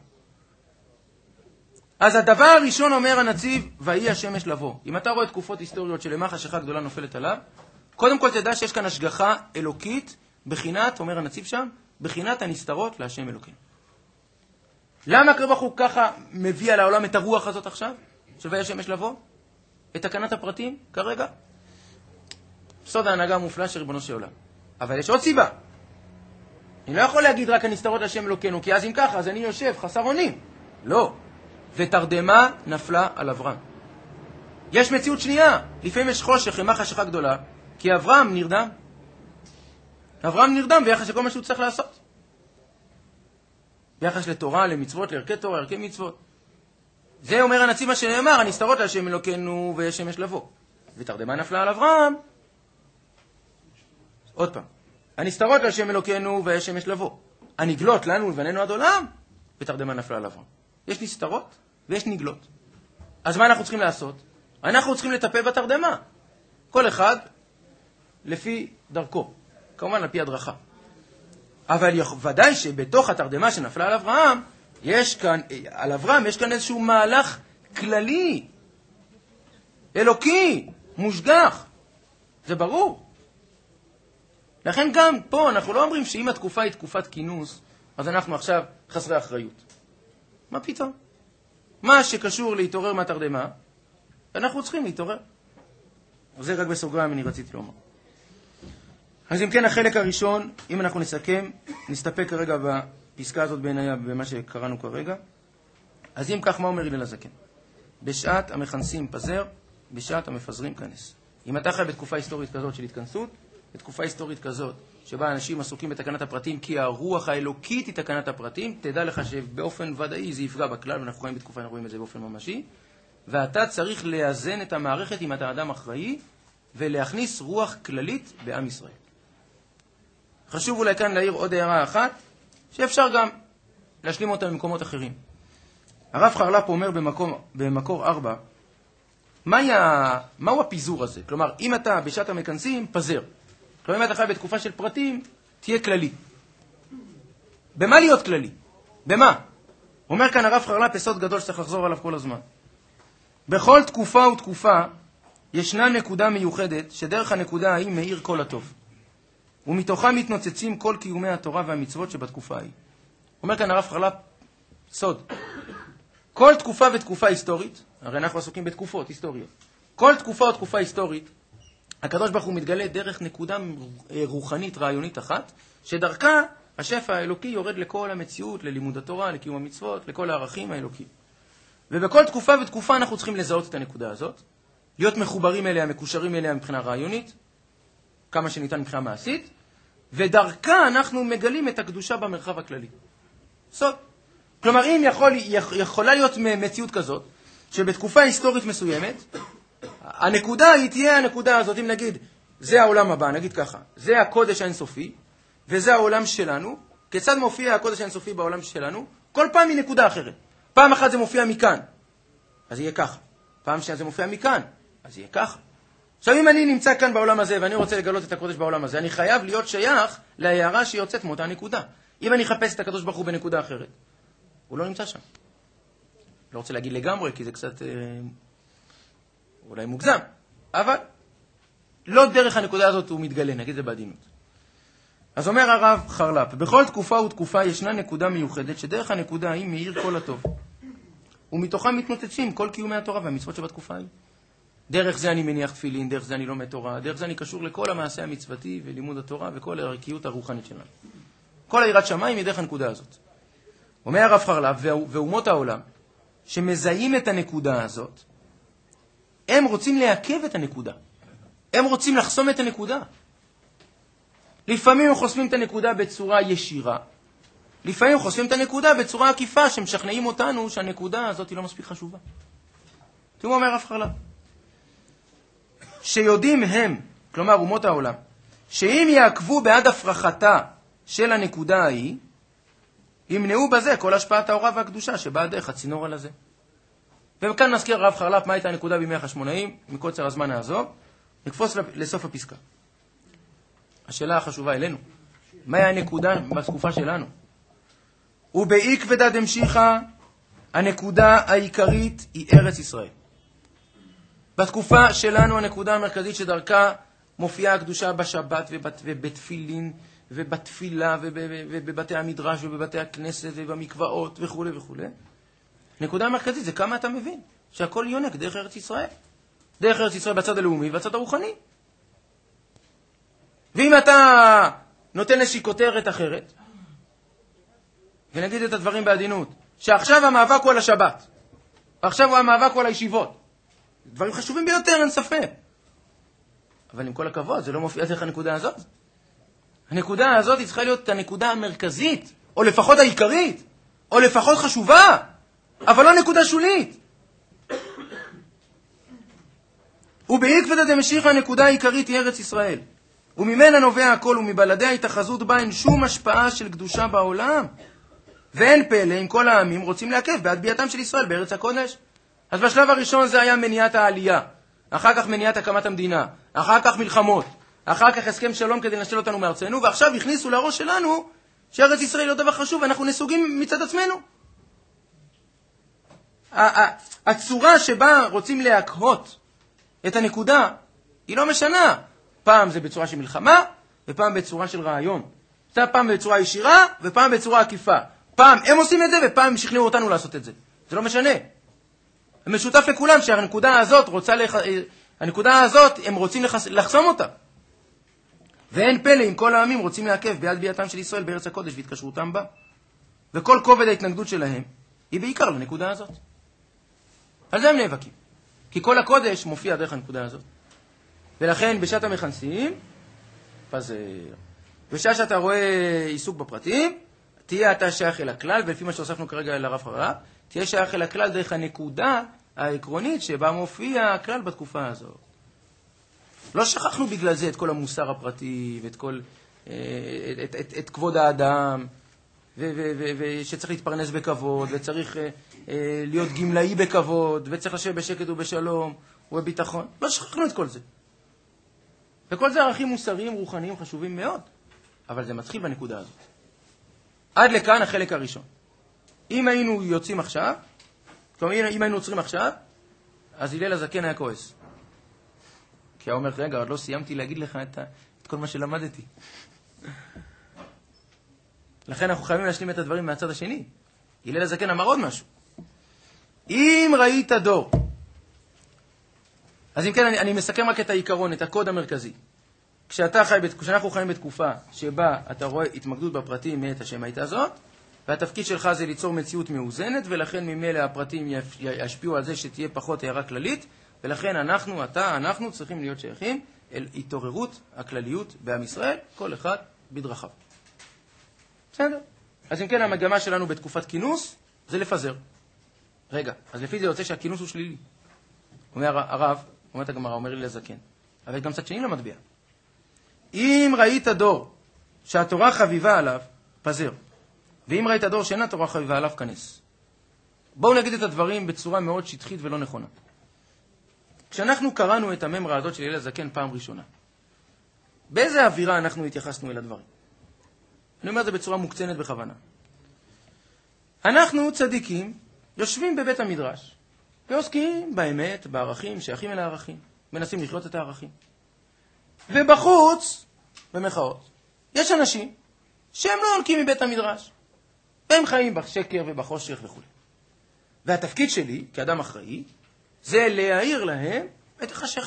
אז הדבר הראשון אומר הנציב, ויהי השמש לבוא. אם אתה רואה תקופות היסטוריות של אימה חשיכה גדולה נופלת עליו, קודם כל תדע שיש כאן השגחה אלוקית, בחינת, אומר הנציב שם, בחינת הנסתרות להשם אלוקים. למה הקדוש ברוך הוא ככה מביא על העולם את הרוח הזאת עכשיו, של ויהי השמש לבוא? את תקנת הפרטים, כרגע? סוד ההנהגה המופלא של ריבונו של עולם. אבל יש עוד סיבה. אני לא יכול להגיד רק הנסתרות להשם אלוקינו, כי אז אם ככה, אז אני יושב חסר אונים. לא. ותרדמה נפלה על אברהם. יש מציאות שנייה. לפעמים יש חושך, אימה חשיכה גדולה, כי אברהם נרדם. אברהם נרדם ביחס לכל מה שהוא צריך לעשות. ביחס לתורה, למצוות, לערכי תורה, לערכי מצוות. זה אומר הנציב מה שנאמר, הנסתרות להשם אלוקינו ויש שמש לבוא. ותרדמה נפלה על אברהם. עוד פעם. הנסתרות להשם אלוקינו ויש שמש לבוא. הנגלות לנו ולבנינו עד עולם, ותרדמה נפלה על אברהם. יש נסתרות ויש נגלות. אז מה אנחנו צריכים לעשות? אנחנו צריכים לטפל בתרדמה. כל אחד לפי דרכו. כמובן על פי הדרכה. אבל ודאי שבתוך התרדמה שנפלה על אברהם, על אברהם יש כאן איזשהו מהלך כללי. אלוקי, מושגח. זה ברור. לכן גם פה אנחנו לא אומרים שאם התקופה היא תקופת כינוס, אז אנחנו עכשיו חסרי אחריות. מה פתאום? מה שקשור להתעורר מהתרדמה, אנחנו צריכים להתעורר. זה רק בסוגריים אני רציתי לומר. אז אם כן, החלק הראשון, אם אנחנו נסכם, נסתפק כרגע בפסקה הזאת בעינייה, במה שקראנו כרגע. אז אם כך, מה אומר הלל הזקן? בשעת המכנסים פזר, בשעת המפזרים כנס. אם אתה חי בתקופה היסטורית כזאת של התכנסות, בתקופה היסטורית כזאת שבה אנשים עסוקים בתקנת הפרטים כי הרוח האלוקית היא תקנת הפרטים, תדע לך שבאופן ודאי זה יפגע בכלל, ואנחנו חיים בתקופה, אנחנו רואים את זה באופן ממשי, ואתה צריך לאזן את המערכת אם אתה אדם אחראי, ולהכניס רוח כללית בעם ישראל. חשוב אולי כאן להעיר עוד הערה אחת, שאפשר גם להשלים אותה במקומות אחרים. הרב חרל"פ אומר במקור 4, מהו הפיזור הזה? כלומר, אם אתה בשעת המכנסים, פזר. כלומר, אם אתה חי בתקופה של פרטים, תהיה כללי. במה להיות כללי? במה? אומר כאן הרב חרל"פ יסוד גדול שצריך לחזור עליו כל הזמן. בכל תקופה ותקופה, ישנה נקודה מיוחדת, שדרך הנקודה ההיא מאיר כל הטוב. ומתוכה מתנוצצים כל קיומי התורה והמצוות שבתקופה ההיא. אומר כאן הרב חרל"פ, סוד. כל תקופה ותקופה היסטורית, הרי אנחנו עסוקים בתקופות היסטוריות, כל תקופה ותקופה היסטורית, הקדוש ברוך הוא מתגלה דרך נקודה רוחנית, רעיונית אחת, שדרכה השפע האלוקי יורד לכל המציאות, ללימוד התורה, לקיום המצוות, לכל הערכים האלוקיים. ובכל תקופה ותקופה אנחנו צריכים לזהות את הנקודה הזאת, להיות מחוברים אליה, מקושרים אליה מבחינה רעיונית, כמה שניתן מבחינה מעשית, ודרכה אנחנו מגלים את הקדושה במרחב הכללי. סוד. כלומר, אם יכולה להיות מציאות כזאת, שבתקופה היסטורית מסוימת, הנקודה היא תהיה הנקודה הזאת, אם נגיד, זה העולם הבא, נגיד ככה, זה הקודש האינסופי, וזה העולם שלנו, כיצד מופיע הקודש האינסופי בעולם שלנו? כל פעם היא נקודה אחרת. פעם אחת זה מופיע מכאן, אז יהיה ככה. פעם שנייה זה מופיע מכאן, אז יהיה ככה. עכשיו, אם אני נמצא כאן בעולם הזה, ואני רוצה לגלות את הקודש בעולם הזה, אני חייב להיות שייך להערה שיוצאת מאותה נקודה. אם אני אחפש את הקדוש ברוך הוא בנקודה אחרת, הוא לא נמצא שם. לא רוצה להגיד לגמרי, כי זה קצת אולי מוגזם, אבל לא דרך הנקודה הזאת הוא מתגלה, נגיד זה בעדינות. אז אומר הרב חרל"פ, בכל תקופה ותקופה ישנה נקודה מיוחדת, שדרך הנקודה היא מאיר כל הטוב. ומתוכה מתנוצצים כל קיומי התורה והמצוות שבתקופה היא. דרך זה אני מניח תפילין, דרך זה אני לומד תורה, דרך זה אני קשור לכל המעשה המצוותי ולימוד התורה וכל הערכיות הרוחנית שלנו. כל היראת שמיים היא דרך הנקודה הזאת. אומר הרב חרל"פ, ואומות העולם, שמזהים את הנקודה הזאת, הם רוצים לעכב את הנקודה. הם רוצים לחסום את הנקודה. לפעמים הם חוסמים את הנקודה בצורה ישירה. לפעמים הם חוסמים את הנקודה בצורה עקיפה, שמשכנעים אותנו שהנקודה הזאת היא לא מספיק חשובה. תראו, אומר הרב חרל"פ, שיודעים הם, כלומר אומות העולם, שאם יעקבו בעד הפרחתה של הנקודה ההיא, ימנעו בזה כל השפעת האורה והקדושה שבאה דרך הצינור על הזה. וכאן נזכיר הרב חרל"פ מה הייתה הנקודה בימי החשמונאים, מקוצר הזמן נעזוב, נקפוץ לסוף הפסקה. השאלה החשובה אלינו, מהי הנקודה בתקופה שלנו? ובעקבתא דמשיחא, הנקודה העיקרית היא ארץ ישראל. בתקופה שלנו הנקודה המרכזית שדרכה מופיעה הקדושה בשבת ובתפילין ובתפילה ובבתי המדרש ובבתי הכנסת ובמקוואות וכו' וכו'. הנקודה המרכזית זה כמה אתה מבין שהכל יונק דרך ארץ ישראל. דרך ארץ ישראל בצד הלאומי ובצד הרוחני. ואם אתה נותן איזושהי כותרת אחרת, ונגיד את הדברים בעדינות, שעכשיו המאבק הוא על השבת, ועכשיו המאבק הוא על הישיבות, דברים חשובים ביותר, אין ספק. אבל עם כל הכבוד, זה לא מופיע דרך הנקודה הזאת. הנקודה הזאת היא צריכה להיות הנקודה המרכזית, או לפחות העיקרית, או לפחות חשובה, אבל לא נקודה שולית. ובעקבתא דמשיחא הנקודה העיקרית היא ארץ ישראל. וממנה נובע הכל, ומבלעדי ההתאחזות בה אין שום השפעה של קדושה בעולם. ואין פלא אם כל העמים רוצים לעכב בעד ביאתם של ישראל בארץ הקודש. אז בשלב הראשון זה היה מניעת העלייה, אחר כך מניעת הקמת המדינה, אחר כך מלחמות, אחר כך הסכם שלום כדי לנשל אותנו מארצנו, ועכשיו הכניסו לראש שלנו שארץ ישראל לא דבר חשוב, ואנחנו נסוגים מצד עצמנו. הצורה שבה רוצים להקהות את הנקודה, היא לא משנה. פעם זה בצורה של מלחמה, ופעם בצורה של רעיון. פעם בצורה ישירה, ופעם בצורה עקיפה. פעם הם עושים את זה, ופעם הם שכנעו אותנו לעשות את זה. זה לא משנה. המשותף לכולם שהנקודה הזאת הנקודה הזאת הם רוצים לחסום אותה. ואין פלא אם כל העמים רוצים לעכב ביד ביאתם של ישראל בארץ הקודש והתקשרותם בה. וכל כובד ההתנגדות שלהם היא בעיקר לנקודה הזאת. על זה הם נאבקים. כי כל הקודש מופיע דרך הנקודה הזאת. ולכן בשעת המכנסים, פזר. בשעה שאתה רואה עיסוק בפרטים, תהיה אתה שייך אל הכלל, ולפי מה שהוספנו כרגע אל הרב חררה, תהיה שייך אל הכלל דרך הנקודה העקרונית שבה מופיע הכלל בתקופה הזאת. לא שכחנו בגלל זה את כל המוסר הפרטי, ואת כל, את כבוד האדם, ושצריך להתפרנס בכבוד, וצריך להיות גמלאי בכבוד, וצריך לשבת בשקט ובשלום, ובביטחון. לא שכחנו את כל זה. וכל זה ערכים מוסריים, רוחניים, חשובים מאוד. אבל זה מתחיל בנקודה הזאת. עד לכאן החלק הראשון. אם היינו יוצאים עכשיו, כלומר, אם היינו עוצרים עכשיו, אז הלל הזקן היה כועס. כי הוא אומר, רגע, עוד לא סיימתי להגיד לך את כל מה שלמדתי. לכן אנחנו חייבים להשלים את הדברים מהצד השני. הלל הזקן אמר עוד משהו. אם ראית דור. אז אם כן, אני מסכם רק את העיקרון, את הקוד המרכזי. כשאנחנו חיים בתקופה שבה אתה רואה התמקדות בפרטים מאת השמאית הזאת, והתפקיד שלך זה ליצור מציאות מאוזנת, ולכן ממילא הפרטים ישפיעו על זה שתהיה פחות הערה כללית, ולכן אנחנו צריכים להיות שייכים אל התעוררות הכלליות בעם ישראל, כל אחד בדרכיו. בסדר? אז אם כן, המגמה שלנו בתקופת כינוס זה לפזר. רגע, אז לפי זה יוצא שהכינוס הוא שלילי. אומר הרב, אומרת הגמרא, אומר לי לזקן, אבל גם צד שני למטבע. אם ראית דור שהתורה חביבה עליו, פזר. ואם ראית דור שאין התורה חביבה עליו, כנס. בואו נגיד את הדברים בצורה מאוד שטחית ולא נכונה. כשאנחנו קראנו את הממרה הזאת של הלל הזקן פעם ראשונה, באיזה אווירה אנחנו התייחסנו אל הדברים? אני אומר את זה בצורה מוקצנת בכוונה. אנחנו צדיקים, יושבים בבית המדרש, ועוסקים באמת, בערכים, שייכים אל הערכים, מנסים לחיות את הערכים. ובחוץ, במחאות, יש אנשים שהם לא הולכים מבית המדרש. הם חיים בשקר ובחושך וכו'. והתפקיד שלי, כאדם אחראי, זה להעיר להם את החשיכה.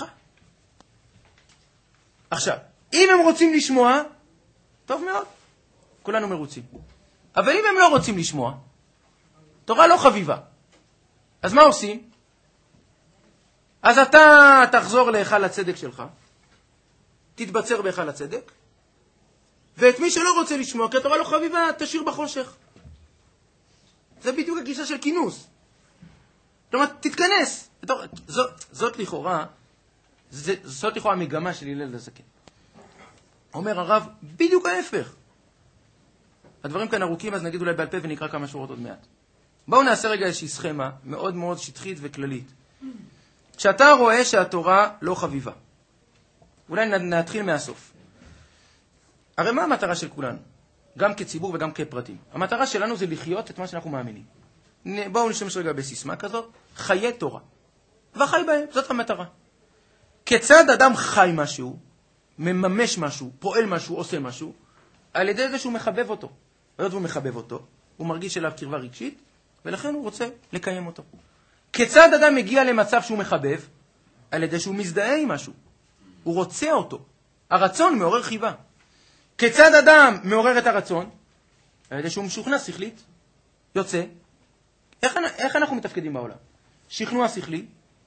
עכשיו, אם הם רוצים לשמוע, טוב מאוד, כולנו מרוצים. אבל אם הם לא רוצים לשמוע, תורה לא חביבה. אז מה עושים? אז אתה תחזור להיכל הצדק שלך, תתבצר בהיכל הצדק, ואת מי שלא רוצה לשמוע, כי התורה לא חביבה, תשאיר בחושך. זה בדיוק הגישה של כינוס. כלומר, תתכנס. זאת לכאורה המגמה של הלל הזקן. אומר הרב, בדיוק ההפך. הדברים כאן ארוכים, אז נגיד אולי בעל פה ונקרא כמה שורות עוד מעט. בואו נעשה רגע איזושהי סכמה מאוד מאוד שטחית וכללית. כשאתה רואה שהתורה לא חביבה, אולי נתחיל מהסוף. הרי מה המטרה של כולנו? גם כציבור וגם כפרטים. המטרה שלנו זה לחיות את מה שאנחנו מאמינים. בואו נשתמש רגע בסיסמה כזאת, חיי תורה. וחי בהם, זאת המטרה. כיצד אדם חי משהו, מממש משהו, פועל משהו, עושה משהו, על ידי זה שהוא מחבב אותו. היות והוא מחבב אותו, הוא מרגיש אליו קרבה רגשית, ולכן הוא רוצה לקיים אותו. כיצד אדם מגיע למצב שהוא מחבב? על ידי שהוא מזדהה עם משהו. הוא רוצה אותו. הרצון מעורר חיבה. כיצד אדם מעורר את הרצון? על ידי שהוא משוכנע שכלית. יוצא. איך אנחנו מתפקדים בעולם? שכנוע שכלי,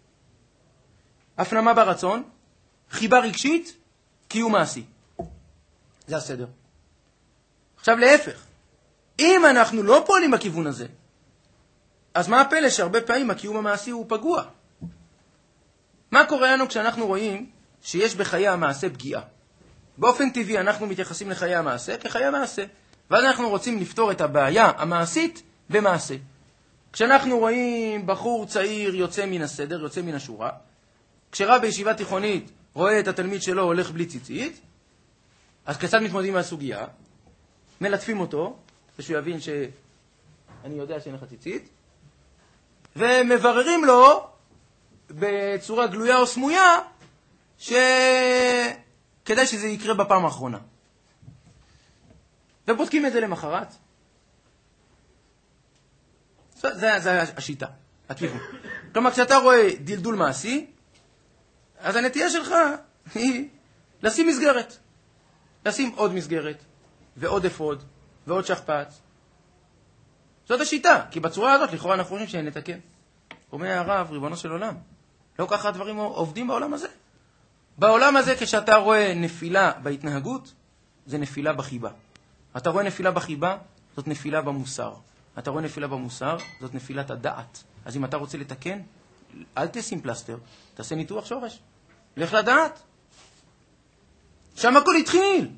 הפנמה ברצון, חיבה רגשית, קיום מעשי. זה הסדר. עכשיו להפך. אם אנחנו לא פועלים בכיוון הזה, אז מה הפלא שהרבה פעמים הקיום המעשי הוא פגוע? מה קורה לנו כשאנחנו רואים שיש בחיי המעשה פגיעה? באופן טבעי אנחנו מתייחסים לחיי המעשה כחיי המעשה, ואז אנחנו רוצים לפתור את הבעיה המעשית במעשה. כשאנחנו רואים בחור צעיר יוצא מן הסדר, יוצא מן השורה, כשרב בישיבה תיכונית רואה את התלמיד שלו הולך בלי ציצית, אז כיצד מתמודדים מהסוגיה? מלטפים אותו, שהוא יבין שאני יודע שאין לך ציצית, ומבררים לו בצורה גלויה או סמויה, שכדאי שזה יקרה בפעם האחרונה. ובודקים את זה למחרת. זה השיטה, הכיוון. כלומר, כשאתה רואה דלדול מעשי, אז הנטייה שלך היא לשים מסגרת. לשים עוד מסגרת, ועוד אפוד, ועוד שכפ"ץ. זאת השיטה, כי בצורה הזאת, לכאורה אנחנו חושבים שנתקן. אומר הרב, ריבונו של עולם, לא ככה הדברים עובדים בעולם הזה. בעולם הזה, כשאתה רואה נפילה בהתנהגות, זה נפילה בחיבה. אתה רואה נפילה בחיבה, זאת נפילה במוסר. אתה רואה נפילה במוסר, זאת נפילת הדעת. אז אם אתה רוצה לתקן, אל תשים פלסטר, תעשה ניתוח שורש. לך לדעת. שם הכל התחיל.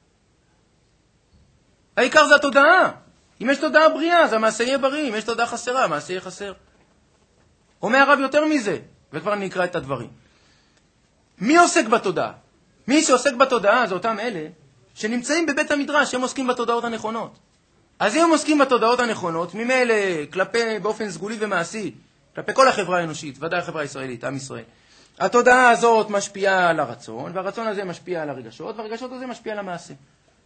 העיקר זה התודעה. אם יש תודעה בריאה, אז המעשה יהיה בריא. אם יש תודעה חסרה, המעשה יהיה חסר. אומר הרב יותר מזה, וכבר נקרא את הדברים. מי עוסק בתודעה? מי שעוסק בתודעה זה אותם אלה שנמצאים בבית המדרש, הם עוסקים בתודעות הנכונות. אז אם הם עוסקים בתודעות הנכונות, ממילא כלפי באופן סגולי ומעשי, כלפי כל החברה האנושית, ודאי החברה הישראלית, עם ישראל. התודעה הזאת משפיעה על הרצון, והרצון הזה משפיע על הרגשות, והרגשות הזה משפיע על המעשה.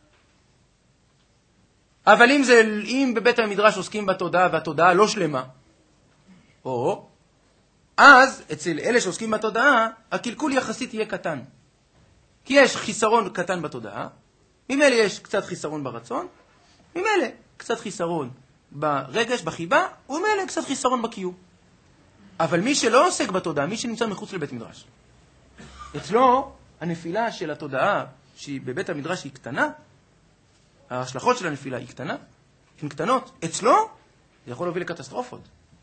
אבל אם בבית המדרש עוסקים בתודעה, והתודעה לא שלמה, אז אצל אלה שעוסקים בתודעה, הקלקול יחסית יהיה קטן. כי יש חיסרון קטן בתודעה, ממילא יש קצת חיסרון ברצון, ממילא קצת חיסרון ברגש, בחיבה, וממילא קצת חיסרון בקיום. אבל מי שלא עוסק בתודעה, מי שנמצא מחוץ לבית מדרש, אצלו הנפילה של התודעה, שהיא בבית המדרש היא קטנה, ההשלכות של הנפילה היא קטנה, הן קטנות, אצלו זה יכול להוביל לקטסטרופות.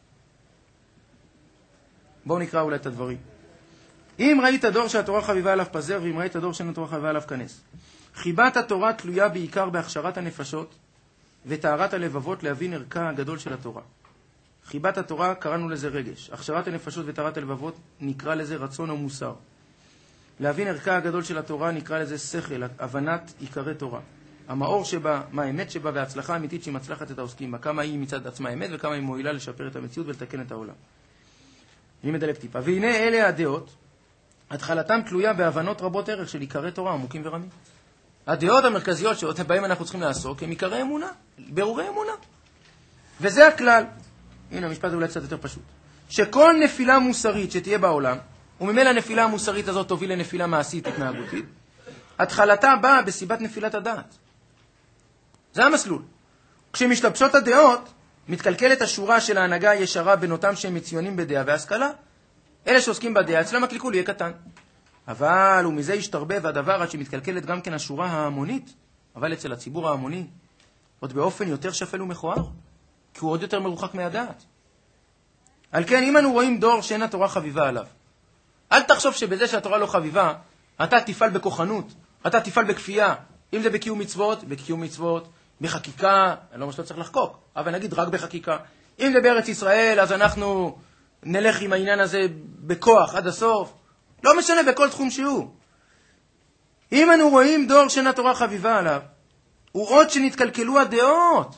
בואו נקרא אולי את הדברים. אם ראית דור שהתורה חביבה עליו פזר, ואם ראית דור שאין התורה חביבה עליו כנס. חיבת התורה תלויה בעיקר בהכשרת הנפשות וטהרת הלבבות להבין ערכה הגדול של התורה. חיבת התורה קראנו לזה רגש. הכשרת הנפשות וטהרת הלבבות נקרא לזה רצון או מוסר. להבין ערכה הגדול של התורה נקרא לזה שכל, הבנת עיקרי תורה. המאור שבה, מה האמת שבה וההצלחה האמיתית שהיא מצלחת את העוסקים בה. כמה היא מצד עצמה אמת וכמה היא מועילה לשפר את המציאות ולתקן את העולם. אני מדלג טיפה. והנה אלה הדעות, התחלתם תלויה בהבנות רבות ערך של עיקרי תורה עמוקים ורמים. הדעות המרכזיות שבהם אנחנו צריכים לעסוק הם עיקרי אמונה, ברורי אמונה. וזה הכלל. הנה, המשפט אולי קצת יותר פשוט. שכל נפילה מוסרית שתהיה בעולם, וממילא הנפילה המוסרית הזאת תוביל לנפילה מעשית התנהגותית, התחלתה באה בסיבת נפילת הדעת. זה המסלול. כשמשתבשות הדעות, מתקלקלת השורה של ההנהגה הישרה בין אותם שהם מצוינים בדעה והשכלה. אלה שעוסקים בדעה, אצלם הקלקול יהיה קטן. אבל ומזה ישתרבב הדבר עד שמתקלקלת גם כן השורה ההמונית, אבל אצל הציבור ההמוני, עוד באופן יותר שפל ומכוער, כי הוא עוד יותר מרוחק מהדעת. על כן, אם אנו רואים דור שאין התורה חביבה עליו, אל תחשוב שבזה שהתורה לא חביבה, אתה תפעל בכוחנות, אתה תפעל בכפייה. אם זה בקיום מצוות, בקיום מצוות, בחקיקה, אני לא אומר שאתה צריך לחקוק, אבל נגיד רק בחקיקה. אם זה בארץ ישראל, אז אנחנו נלך עם העניין הזה בכוח עד הסוף. לא משנה בכל תחום שהוא. אם אנו רואים דור שאין התורה חביבה עליו, הוא עוד שנתקלקלו הדעות.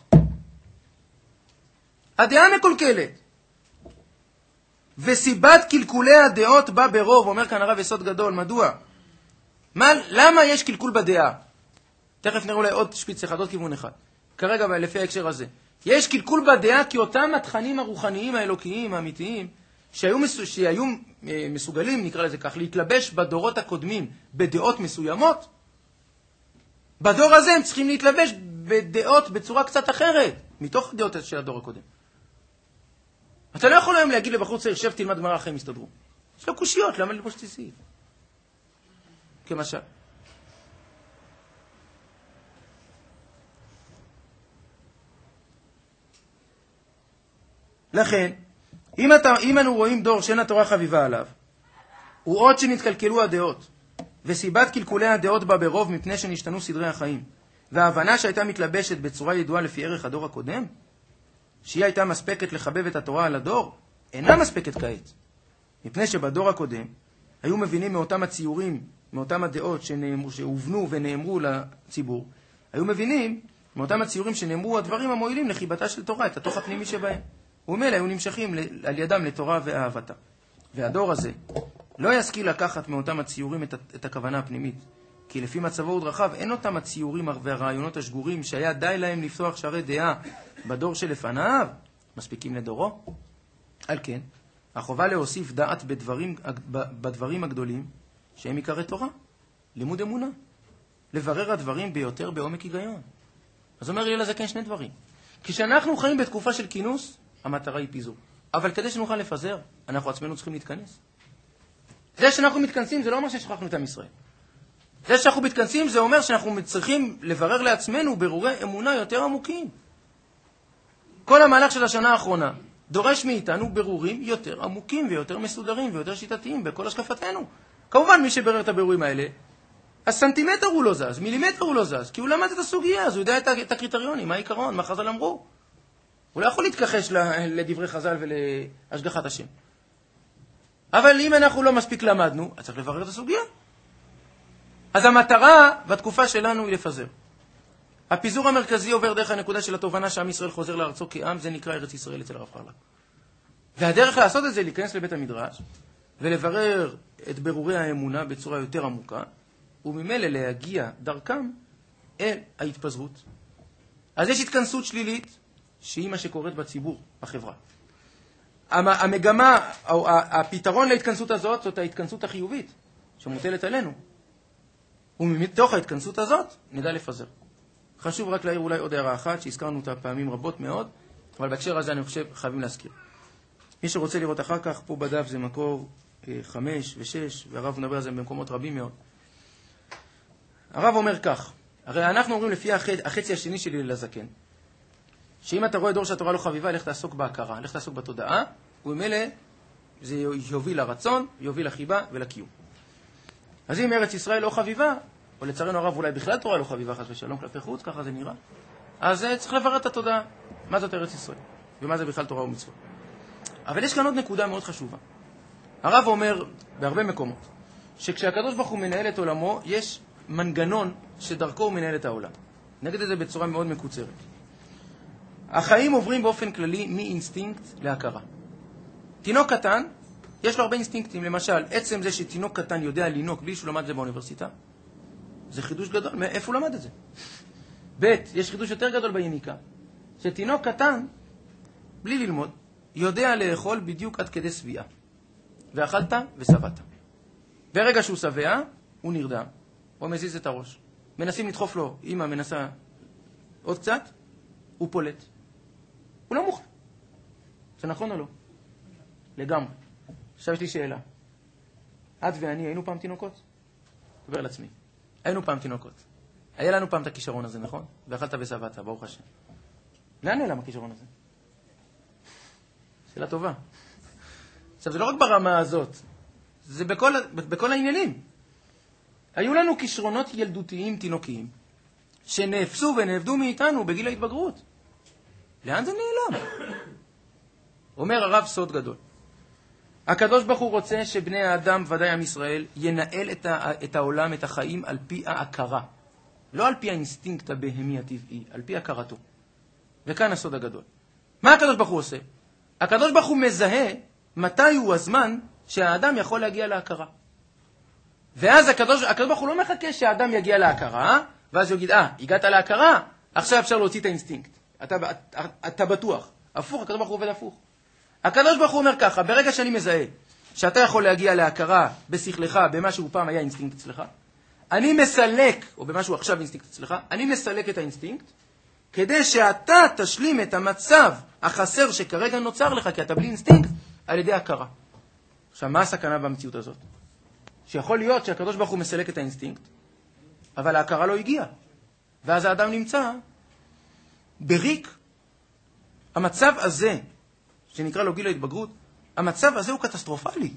הדעה מקולקלת. וסיבת קלקולי הדעות בא ברוב, אומר כאן הרב יסוד גדול, מדוע? למה יש קלקול בדעה? תכף נראה אולי עוד שפיץ אחד, עוד כיוון אחד. כרגע לפי ההקשר הזה. יש קלקול בדעה כי אותם התכנים הרוחניים האלוקיים האמיתיים, שהיו מסוגלים, נקרא לזה כך, להתלבש בדורות הקודמים בדעות מסוימות, בדור הזה הם צריכים להתלבש בדעות בצורה קצת אחרת, מתוך דעות של הדור הקודם. אתה לא יכול היום להגיד לבחור צעיר, שב תלמד גמרא, אחרי הם יסתדרו. יש לו קושיות, למה ללבוש ציצית? כמשל. לכן, אם אנו רואים דור שאין התורה חביבה עליו, הוא עוד שנתקלקלו הדעות, וסיבת קלקולי הדעות בה ברוב מפני שנשתנו סדרי החיים, וההבנה שהייתה מתלבשת בצורה ידועה לפי ערך הדור הקודם, שהיא הייתה מספקת לחבב את התורה על הדור, אינה מספקת כעת. מפני שבדור הקודם היו מבינים מאותם הציורים, מאותם הדעות שהובנו ונאמרו לציבור, היו מבינים מאותם הציורים שנאמרו הדברים המועילים לחיבתה של תורה, את התוך הפנימי שבהם. ומילא היו נמשכים על ידם לתורה ואהבתה. והדור הזה לא ישכיל לקחת מאותם הציורים את הכוונה הפנימית, כי לפי מצבו עוד רחב אין אותם הציורים והרעיונות השגורים שהיה די להם לפתוח שערי דעה בדור שלפניו, מספיקים לדורו. על כן, החובה להוסיף דעת בדברים הגדולים שהם עיקרי תורה, לימוד אמונה, לברר הדברים ביותר בעומק היגיון. אז אומר הלל הזקן שני דברים. כשאנחנו חיים בתקופה של כינוס, המטרה היא פיזור. אבל כדי שנוכל לפזר, אנחנו עצמנו צריכים להתכנס. זה שאנחנו מתכנסים זה לא אומר ששכחנו את עם ישראל. זה שאנחנו מתכנסים זה אומר שאנחנו צריכים לברר לעצמנו ברורי אמונה יותר עמוקים. כל המהלך של השנה האחרונה דורש מאיתנו ברורים יותר עמוקים ויותר מסודרים ויותר שיטתיים בכל השקפתנו. כמובן מי שברר את הבירורים האלה, הסנטימטר הוא לא זז, מילימטר הוא לא זז, כי הוא למד את הסוגיה, אז הוא יודע את הקריטריונים, מה העיקרון, מה חז"ל אמרו. הוא לא יכול להתכחש לדברי חז"ל ולהשגחת השם. אבל אם אנחנו לא מספיק למדנו, אז צריך לברר את הסוגיה. אז המטרה בתקופה שלנו היא לפזר. הפיזור המרכזי עובר דרך הנקודה של התובנה שעם ישראל חוזר לארצו כעם, זה נקרא ארץ ישראל אצל הרב חרל"פ. והדרך לעשות את זה, להיכנס לבית המדרש ולברר את ברורי האמונה בצורה יותר עמוקה, וממילא להגיע דרכם אל ההתפזרות. אז יש התכנסות שלילית, שהיא מה שקורית בציבור, בחברה. המגמה, או הפתרון להתכנסות הזאת, זאת ההתכנסות החיובית, שמוטלת עלינו. ומתוך ההתכנסות הזאת, נדע לפזר. חשוב רק להעיר אולי עוד הערה אחת, שהזכרנו אותה פעמים רבות מאוד, אבל בהקשר הזה אני חושב חייבים להזכיר. מי שרוצה לראות אחר כך, פה בדף זה מקור 5 ו6, והרב מדבר על זה במקומות רבים מאוד. הרב אומר כך, הרי אנחנו אומרים לפי החצי השני שלי לזקן, שאם אתה רואה דור שהתורה לא חביבה, לך תעסוק בהכרה, לך תעסוק בתודעה, וממילא זה יוביל לרצון, יוביל לחיבה ולקיום. אז אם ארץ ישראל לא חביבה, או לצערנו הרב אולי בכלל תורה לא חביבה חס ושלום כלפי חוץ, ככה זה נראה, אז צריך לברר את התודעה, מה זאת ארץ ישראל, ומה זה בכלל תורה ומצוות. אבל יש כאן עוד נקודה מאוד חשובה. הרב אומר בהרבה מקומות, שכשהקדוש ברוך הוא מנהל את עולמו, יש מנגנון שדרכו הוא מנהל את העולם. נגיד את זה בצורה מאוד מקוצרת. החיים עוברים באופן כללי מאינסטינקט להכרה. תינוק קטן, יש לו הרבה אינסטינקטים. למשל, עצם זה שתינוק קטן יודע לינוק בלי שהוא למד את זה באוניברסיטה, זה חידוש גדול. מאיפה הוא למד את זה? ב', יש חידוש יותר גדול ביניקה, שתינוק קטן, בלי ללמוד, יודע לאכול בדיוק עד כדי סביעה. ואכלת וסבעת. ברגע שהוא שבע, הוא נרדם, או מזיז את הראש. מנסים לדחוף לו, אמא מנסה עוד קצת, הוא פולט. הוא לא מוכן. זה נכון או לא? לגמרי. עכשיו יש לי שאלה. את ואני היינו פעם תינוקות? דבר לעצמי. היינו פעם תינוקות. היה לנו פעם את הכישרון הזה, נכון? ואכלת וסבעת, ברוך השם. לאן נעלם הכישרון הזה? שאלה טובה. עכשיו, זה לא רק ברמה הזאת. זה בכל העניינים. היו לנו כישרונות ילדותיים תינוקיים, שנאפסו ונאבדו מאיתנו בגיל ההתבגרות. לאן זה נעלם? אומר הרב סוד גדול. הקדוש ברוך הוא רוצה שבני האדם, ודאי עם ישראל, ינהל את העולם, את החיים, על פי ההכרה. לא על פי האינסטינקט הבהמי הטבעי, על פי הכרתו. וכאן הסוד הגדול. מה הקדוש ברוך הוא עושה? הקדוש ברוך הוא מזהה מתי הוא הזמן שהאדם יכול להגיע להכרה. ואז הקדוש ברוך הוא לא מחכה שהאדם יגיע להכרה, ואז הוא יגיד, הגעת להכרה, עכשיו אפשר להוציא את האינסטינקט. אתה בטוח. הפוך, הקדוש ברוך הוא עובד הפוך. הקדוש ברוך הוא אומר ככה, ברגע שאני מזהה שאתה יכול להגיע להכרה בשכלך, במה שהוא פעם היה אינסטינקט אצלך, אני מסלק, או במה שהוא עכשיו אינסטינקט אצלך, אני מסלק את האינסטינקט, כדי שאתה תשלים את המצב החסר שכרגע נוצר לך, כי אתה בלי אינסטינקט, על ידי הכרה. עכשיו, מה הסכנה במציאות הזאת? שיכול להיות שהקדוש ברוך הוא מסלק את האינסטינקט, אבל ההכרה לא הגיעה. ואז האדם נמצא בריק. המצב הזה, שנקרא לו גיל ההתבגרות, המצב הזה הוא קטסטרופלי.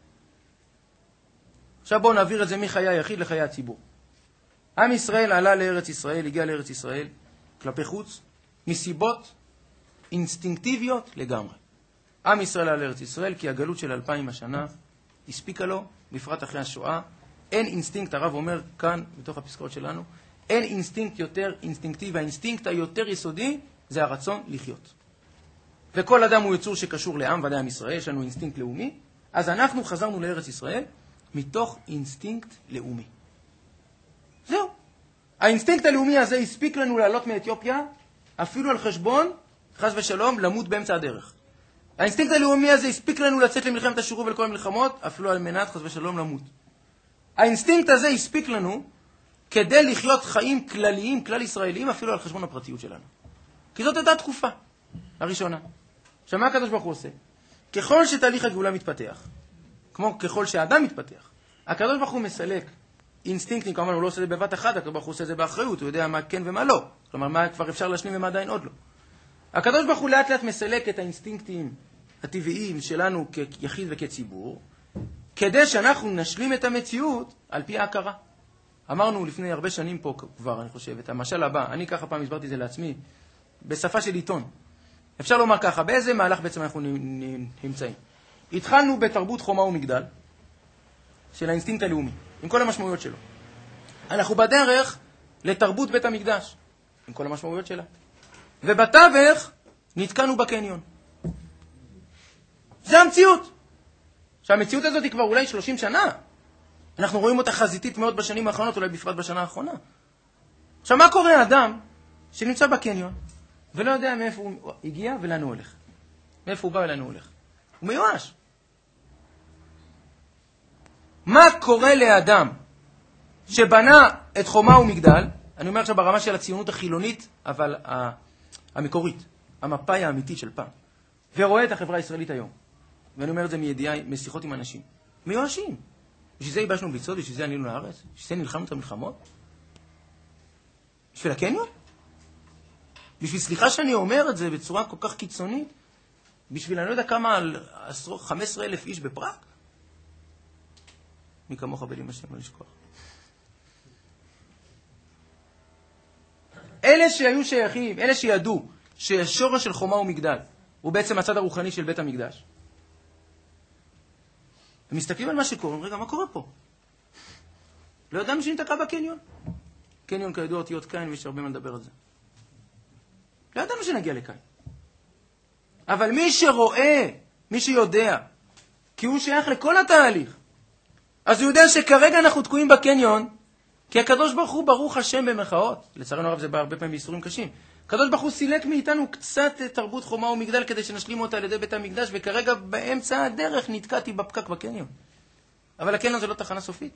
עכשיו בואו נעביר את זה מחיי היחיד לחיי הציבור. עם ישראל עלה לארץ ישראל, הגיע לארץ ישראל, כלפי חוץ, מסיבות אינסטינקטיביות לגמרי. עם ישראל עלה לארץ ישראל, כי הגלות של 2000 השנה הספיקה לו, בפרט אחרי השואה. אין אינסטינקט, הרב אומר כאן, בתוך הפסקאות שלנו, אין אינסטינקט יותר אינסטינקטיבי. האינסטינקט היותר יסודי זה הרצון לחיות. וכל אדם הוא יצור שקשור לעם, ודאי עם ישראל, יש לנו אינסטינקט לאומי, אז אנחנו חזרנו לארץ ישראל מתוך אינסטינקט לאומי. זהו. האינסטינקט הלאומי הזה הספיק לנו לעלות מאתיופיה, אפילו על חשבון, חס ושלום, למות באמצע הדרך. האינסטינקט הלאומי הזה הספיק לנו לצאת למלחמת השחרור ולכל המלחמות, אפילו על מנת, חס ושלום, למות. האינסטינקט הזה הספיק לנו כדי לחיות חיים כלליים, כלל ישראליים, אפילו על חשבון הפרטיות שלנו. כי זאת הייתה התקופה הראשונה. עכשיו, מה הקדוש ברוך הוא עושה? ככל שתהליך הגאולה מתפתח, ככל שהאדם מתפתח, הקדוש ברוך הוא מסלק אינסטינקטים, כמובן הוא לא עושה את זה בבת אחת, הקדוש ברוך הוא עושה את זה באחריות, הוא יודע מה כן ומה לא. כלומר, מה כבר אפשר להשלים ומה עדיין עוד לא. הקדוש ברוך הוא לאט לאט מסלק את האינסטינקטים הטבעיים שלנו כיחיד וכציבור, כדי שאנחנו נשלים את המציאות על פי ההכרה. אמרנו לפני הרבה שנים פה כבר, אני חושב, את המשל הבא, אני ככה פעם הסברתי את זה לעצמי, בשפה של עיתון. אפשר לומר ככה, באיזה מהלך בעצם אנחנו נמצאים? התחלנו בתרבות חומה ומגדל, של האינסטינקט הלאומי, עם כל המשמעויות שלו. אנחנו בדרך לתרבות בית המקדש, עם כל המשמעויות שלה. ובתווך נתקענו בקניון. זה המציאות. שהמציאות הזאת היא כבר אולי 30 שנה. אנחנו רואים אותה חזיתית מאוד בשנים האחרונות, אולי בפרט בשנה האחרונה. עכשיו, מה קורה האדם שנמצא בקניון, ולא יודע מאיפה הוא הגיע ולאן הוא הולך? מאיפה הוא בא ולאן הוא הולך? הוא מיואש. מה קורה לאדם שבנה את חומה ומגדל, אני אומר עכשיו ברמה של הציונות החילונית, אבל המקורית, המפאי האמיתית של פעם, ורואה את החברה הישראלית היום. ואני אומר את זה מידיעה, משיחות עם אנשים. מיואשים. בשביל זה ייבשנו ביצות, בשביל זה עלינו לארץ, בשביל זה נלחמנו את המלחמות. בשביל הקניון? בשביל, סליחה שאני אומר את זה בצורה כל כך קיצונית, בשביל אני לא יודע כמה, 15,000 איש בפראג? מי כמוך בלים השם לא לשכוח. אלה שהיו שייכים, אלה שידעו שהשורש של חומה ומגדל הוא בעצם הצד הרוחני של בית המקדש. הם מסתכלים על מה שקורה, רגע, מה קורה פה? לא ידענו שנתקע בקניון. קניון כידוע אותיות קין, ויש הרבה מה לדבר על זה. לא ידענו שנגיע לקין. אבל מי שרואה, מי שיודע, כי הוא שייך לכל התהליך, אז הוא יודע שכרגע אנחנו תקועים בקניון, כי הקדוש ברוך הוא ברוך השם במחאות. לצערנו הרב זה בא הרבה פעמים באיסורים קשים. הקדוש ברוך הוא סילק מאיתנו קצת תרבות חומה ומגדל כדי שנשלים אותה על ידי בית המקדש, וכרגע באמצע הדרך נתקעתי בפקק בקניון. אבל הקניון זה לא תחנה סופית.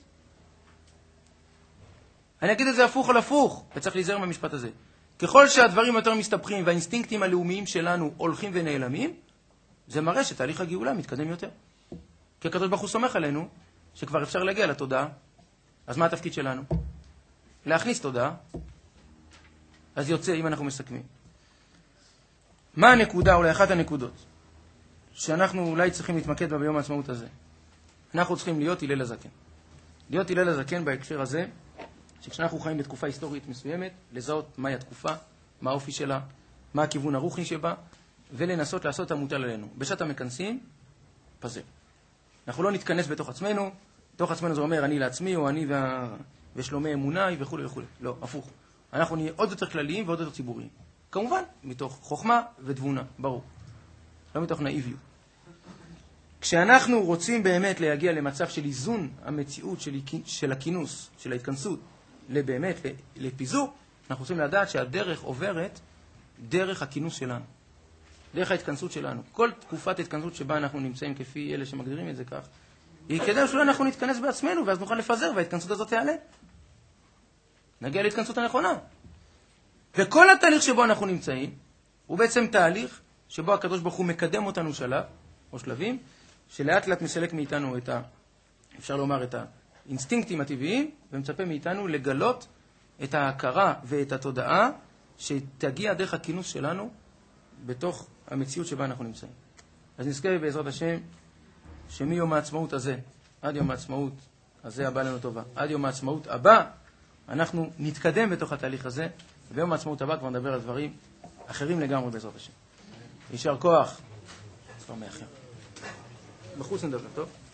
אני אגיד את זה הפוך על הפוך, וצריך להיזהר מהמשפט הזה. ככל שהדברים יותר מסתבכים והאינסטינקטים הלאומיים שלנו הולכים ונעלמים, זה מראה שתהליך הגאולה מתקדם יותר. כי הקדוש ברוך הוא סומך עלינו שכבר אפשר להגיע לתודעה. אז מה התפקיד שלנו? להכניס תודעה. אז יוצא אם אנחנו מסכמים. מה הנקודה, אולי אחת הנקודות, שאנחנו אולי צריכים להתמקד בה ביום העצמאות הזה? אנחנו צריכים להיות הלל הזקן. להיות הלל הזקן בהקשר הזה, שכשאנחנו חיים בתקופה היסטורית מסוימת, לזהות מהי התקופה, מה האופי שלה, מה הכיוון הרוחני שבה, ולנסות לעשות את המוטל עלינו. בשעת המכנסים, פזר. אנחנו לא נתכנס בתוך עצמנו, בתוך עצמנו זה אומר אני לעצמי, או אני ושלומי אמוני וכו' וכו'. לא, הפוך. אנחנו נהיה עוד יותר כלליים ועוד יותר ציבוריים. כמובן, מתוך חוכמה ותבונה, ברור. לא מתוך נאיביות. כשאנחנו רוצים באמת להגיע למצב של איזון המציאות של הכינוס, של ההתכנסות, לבאמת, לפיזור, אנחנו רוצים לדעת שהדרך עוברת דרך הכינוס שלנו. דרך ההתכנסות שלנו. כל תקופת ההתכנסות שבה אנחנו נמצאים כפי אלה שמגדירים את זה כך, היא כדי שאולי אנחנו נתכנס בעצמנו, ואז נוכל לפזר, וההתכנסות הזאת תעלה. נגיע להתכנסות הנכונה. וכל התהליך שבו אנחנו נמצאים, הוא בעצם תהליך שבו הקדוש ברוך הוא מקדם אותנו שלב, או שלבים, שלאט לאט מסלק מאיתנו את אפשר לומר, את האינסטינקטים הטבעיים, ומצפה מאיתנו לגלות את ההכרה ואת התודעה שתגיע דרך הכינוס שלנו בתוך המציאות שבה אנחנו נמצאים. אז נזכה בעזרת השם שמיום העצמאות הזה עד יום העצמאות הזה הבא לנו טובה, עד יום העצמאות הבא אנחנו נתקדם בתוך התהליך הזה, וביום העצמאות הבא כבר נדבר על דברים אחרים לגמרי בעזרת השם. יישר כוח. כבר מאחר. בחוץ נדבר, טוב?